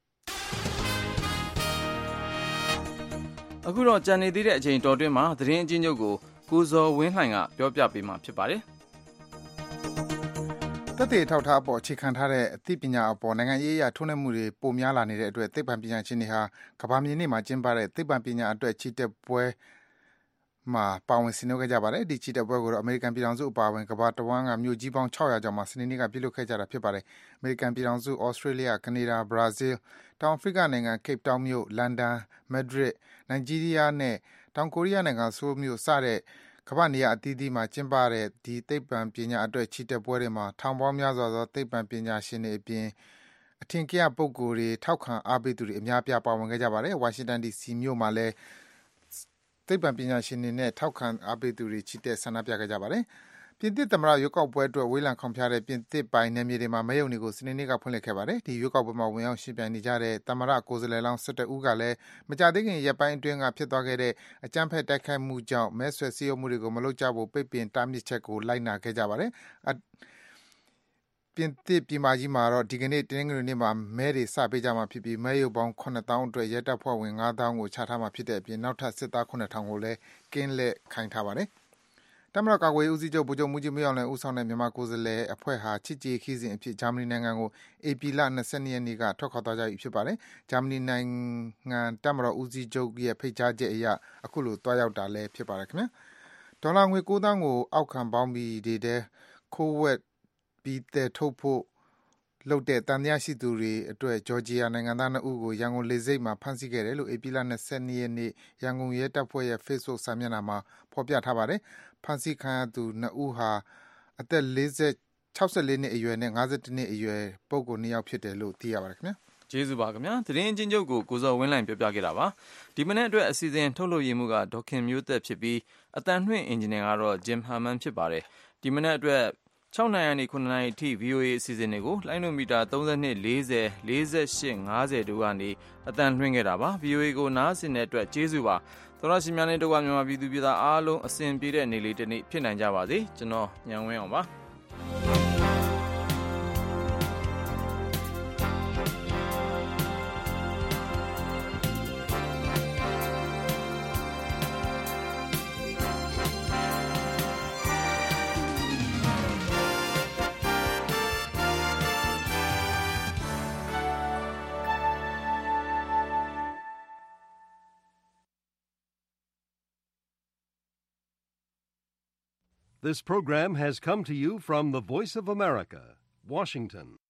အခုတော့ကြံနေသေးတဲ့အချိန်တော်တွင်းမှာသတင်းအချင်းချုပ်ကိုကိုဇော်ဝင်းလှိုင်ကပြောပြပေးမှာဖြစ်ပါတယ်သက်သေထောက်ထားအပေါ်အခြေခံထားတဲ့အသိပညာအပေါ်နိုင်ငံရေးအရထုံးနှံမှုတွေပိုများလာနေတဲ့အတွက်သိပ္ပံပညာရှင်တွေဟာကမ္ဘာမြေနေ့မှာကျင်းပတဲ့သိပ္ပံပညာအတွက်ချီတက်ပွဲမှာပါဝင်ဆင်နွှဲခဲ့ကြပါတယ်ဒီချီတက်ပွဲကိုတော့အမေရိကန်ပြည်ထောင်စုအပါအဝင်ကမ္ဘာတဝန်းကမြို့ကြီးပေါင်း၆၀၀ကျော်မှာစနေနေ့ကပြုလုပ်ခဲ့ကြတာဖြစ်ပါတယ်အမေရိကန်ပြည်ထောင်စုဩစတြေးလျကနေဒါဘရာဇီးတောင်အာဖရိကနိုင်ငံကိပ်တောင်မြို့လန်ဒန်မက်ဒရစ်နိုင်ဂျီးရီးယားနဲ့တောင်ကိုရီးယားနိုင်ငံဆိုးလ်မြို့စတဲ့ကမ္ဘာနေရာအသီးသီးမှာကျင်းပတဲ့ဒီသိပ္ပံပညာအတွက်ချီတက်ပွဲတွေမှာထောင်ပေါင်းများစွာသောသိပ္ပံပညာရှင်တွေအပြင်အထင်ကရပုဂ္ဂိုလ်တွေထောက်ခံအားပေးသူတွေအများပြားပါဝင်ခဲ့ကြပါတယ်ဝါရှင်တန်ဒီစီမြို့မှာလည်းသိပ္ပံပညာရှင်တွေနဲ့ထောက်ခံအားပေးသူတွေချီတက်ဆန္ဒပြခဲ့ကြပါတယ်ပြင်သစ်သမ္မတရွေးကောက်ပွဲအတွက်ဝေးလံခေါင်ဖျားတဲ့ပြင်သစ်ပိုင်နယ်မြေတွေမှာမဲရုံတွေကိုစနေနေ့ကဖွင့်လှစ်ခဲ့ပါတယ်ဒီရွေးကောက်ပွဲမှာဝင်ရောက်ရှင်ပြိုင်နေကြတဲ့သမ္မတကိုယ်စားလှယ်လောင်း၁၁ဦးကလည်းမကြသေးခင်ရက်ပိုင်းအတွင်းကဖြစ်သွားခဲ့တဲ့အကြမ်းဖက်တိုက်ခိုက်မှုကြောင့်မဲဆွယ်စည်းရုံးမှုတွေကိုမလုပ်ကြဖို့ပိတ်ပင်တားမြစ်ချက်ကိုလိုက်နာခဲ့ကြပါတယ်ပြင်သစ်ပြည်မကြီးမှာတော့ဒီကနေ့တနင်္ဂနွေနေ့မှာမဲတွေစပေးကြမှာဖြစ်ပြီးမဲရုံပေါင်း၇သောင်းအတွက်ရဲတပ်ဖွဲ့ဝင်၅သောင်းကိုချထားမှာဖြစ်တဲ့အပြင်နောက်ထပ်စစ်သား၇ထောင်ကိုလည်းကင်းလှည့်ခိုင်းထားပါတယ်တမရကာကွယ်ဦးစီးချုပ်ဗိုလ်ချုပ်မူကြီးမင်းအောင်လှိုင်ဦးဆောင်တဲ့မြန်မာကိုယ်စားလှယ်အဖွဲ့ဟာချစ်ကြည်ခီးစဉ်အဖြစ်ဂျာမနီနိုင်ငံကိုဧပြီလ၂၂ရက်နေ့ကထွက်ခွာသွားကြပြီဖြစ်ပါတယ်ဂျာမနီနိုင်ငံတမရဦးစီးချုပ်ရဲ့ဖိတ်ကြားချက်အရအခုလိုတွားရောက်တာလည်းဖြစ်ပါတယ်ခင်ဗျာဒေါ်လာငွေ၉သောင်းကိုအောက်ခံပေါင်းပြီးတဲ့ခိုးဝက်ပြီးတဲ့ထုတ်ဖို့လုပ်တဲ့တန်တရားရှိသူတွေအတွက်ဂျော်ဂျီယာနိုင်ငံသားနှစ်ဦးကိုရန်ကုန်လေဆိပ်မှာဖမ်းဆီးခဲ့တယ်လို့ဧပြီလ၂၂ရက်နေ့ရန်ကုန်ရဲတပ်ဖွဲ့ရဲ့ Facebook စာမျက်နှာမှာဖော်ပြထားပါတယ်ဖမ်းဆီးခံရသူနှစ်ဦးဟာအသက်၆၄နှစ်အရွယ်နဲ့၅၁နှစ်အရွယ်ပုဂ္ဂိုလ်နှစ်ယောက်ဖြစ်တယ်လို့သိရပါတယ်ခင်ဗျာကျေးဇူးပါခင်ဗျာသတင်းအချင်းချုပ်ကိုကိုဇော်ဝင်းလှိုင်ပြောပြခဲ့တာပါဒီမနေ့အတွက်အစီအစဉ်ထုတ်လုပ်ရမှုကဒေါခင်မျိုးသက်ဖြစ်ပြီးအတန်လွှင့်အင်ဂျင်နီယာကတော့ဂျင်ဟာမန်ဖြစ်ပါတယ်ဒီမနေ့အတွက်၆နာရီကနေ၇နာရီအထိ ဗီအိုအေ အစီအစဉ်တွေကိုလိုင်းနိုမီတာ၃၂ ၄၀ ၄၈ ၅၀တို့ကနေအတန်လွှင့်ခဲ့တာပါ ဗီအိုအေ ကိုနားဆင်တဲ့အတွက်ကျေးဇူးပါသောရရှိများနဲ့တို့ကမြန်မာပြည်သူပြည်သားအားလုံးအစဉ်ပြေတဲ့နေ့လေးတစ်နေ့ဖြစ်နိုင်ကြပါစေကျွန်တော်ညံဝင်းအောင်ပါ This program has come to you from the Voice of America, Washington.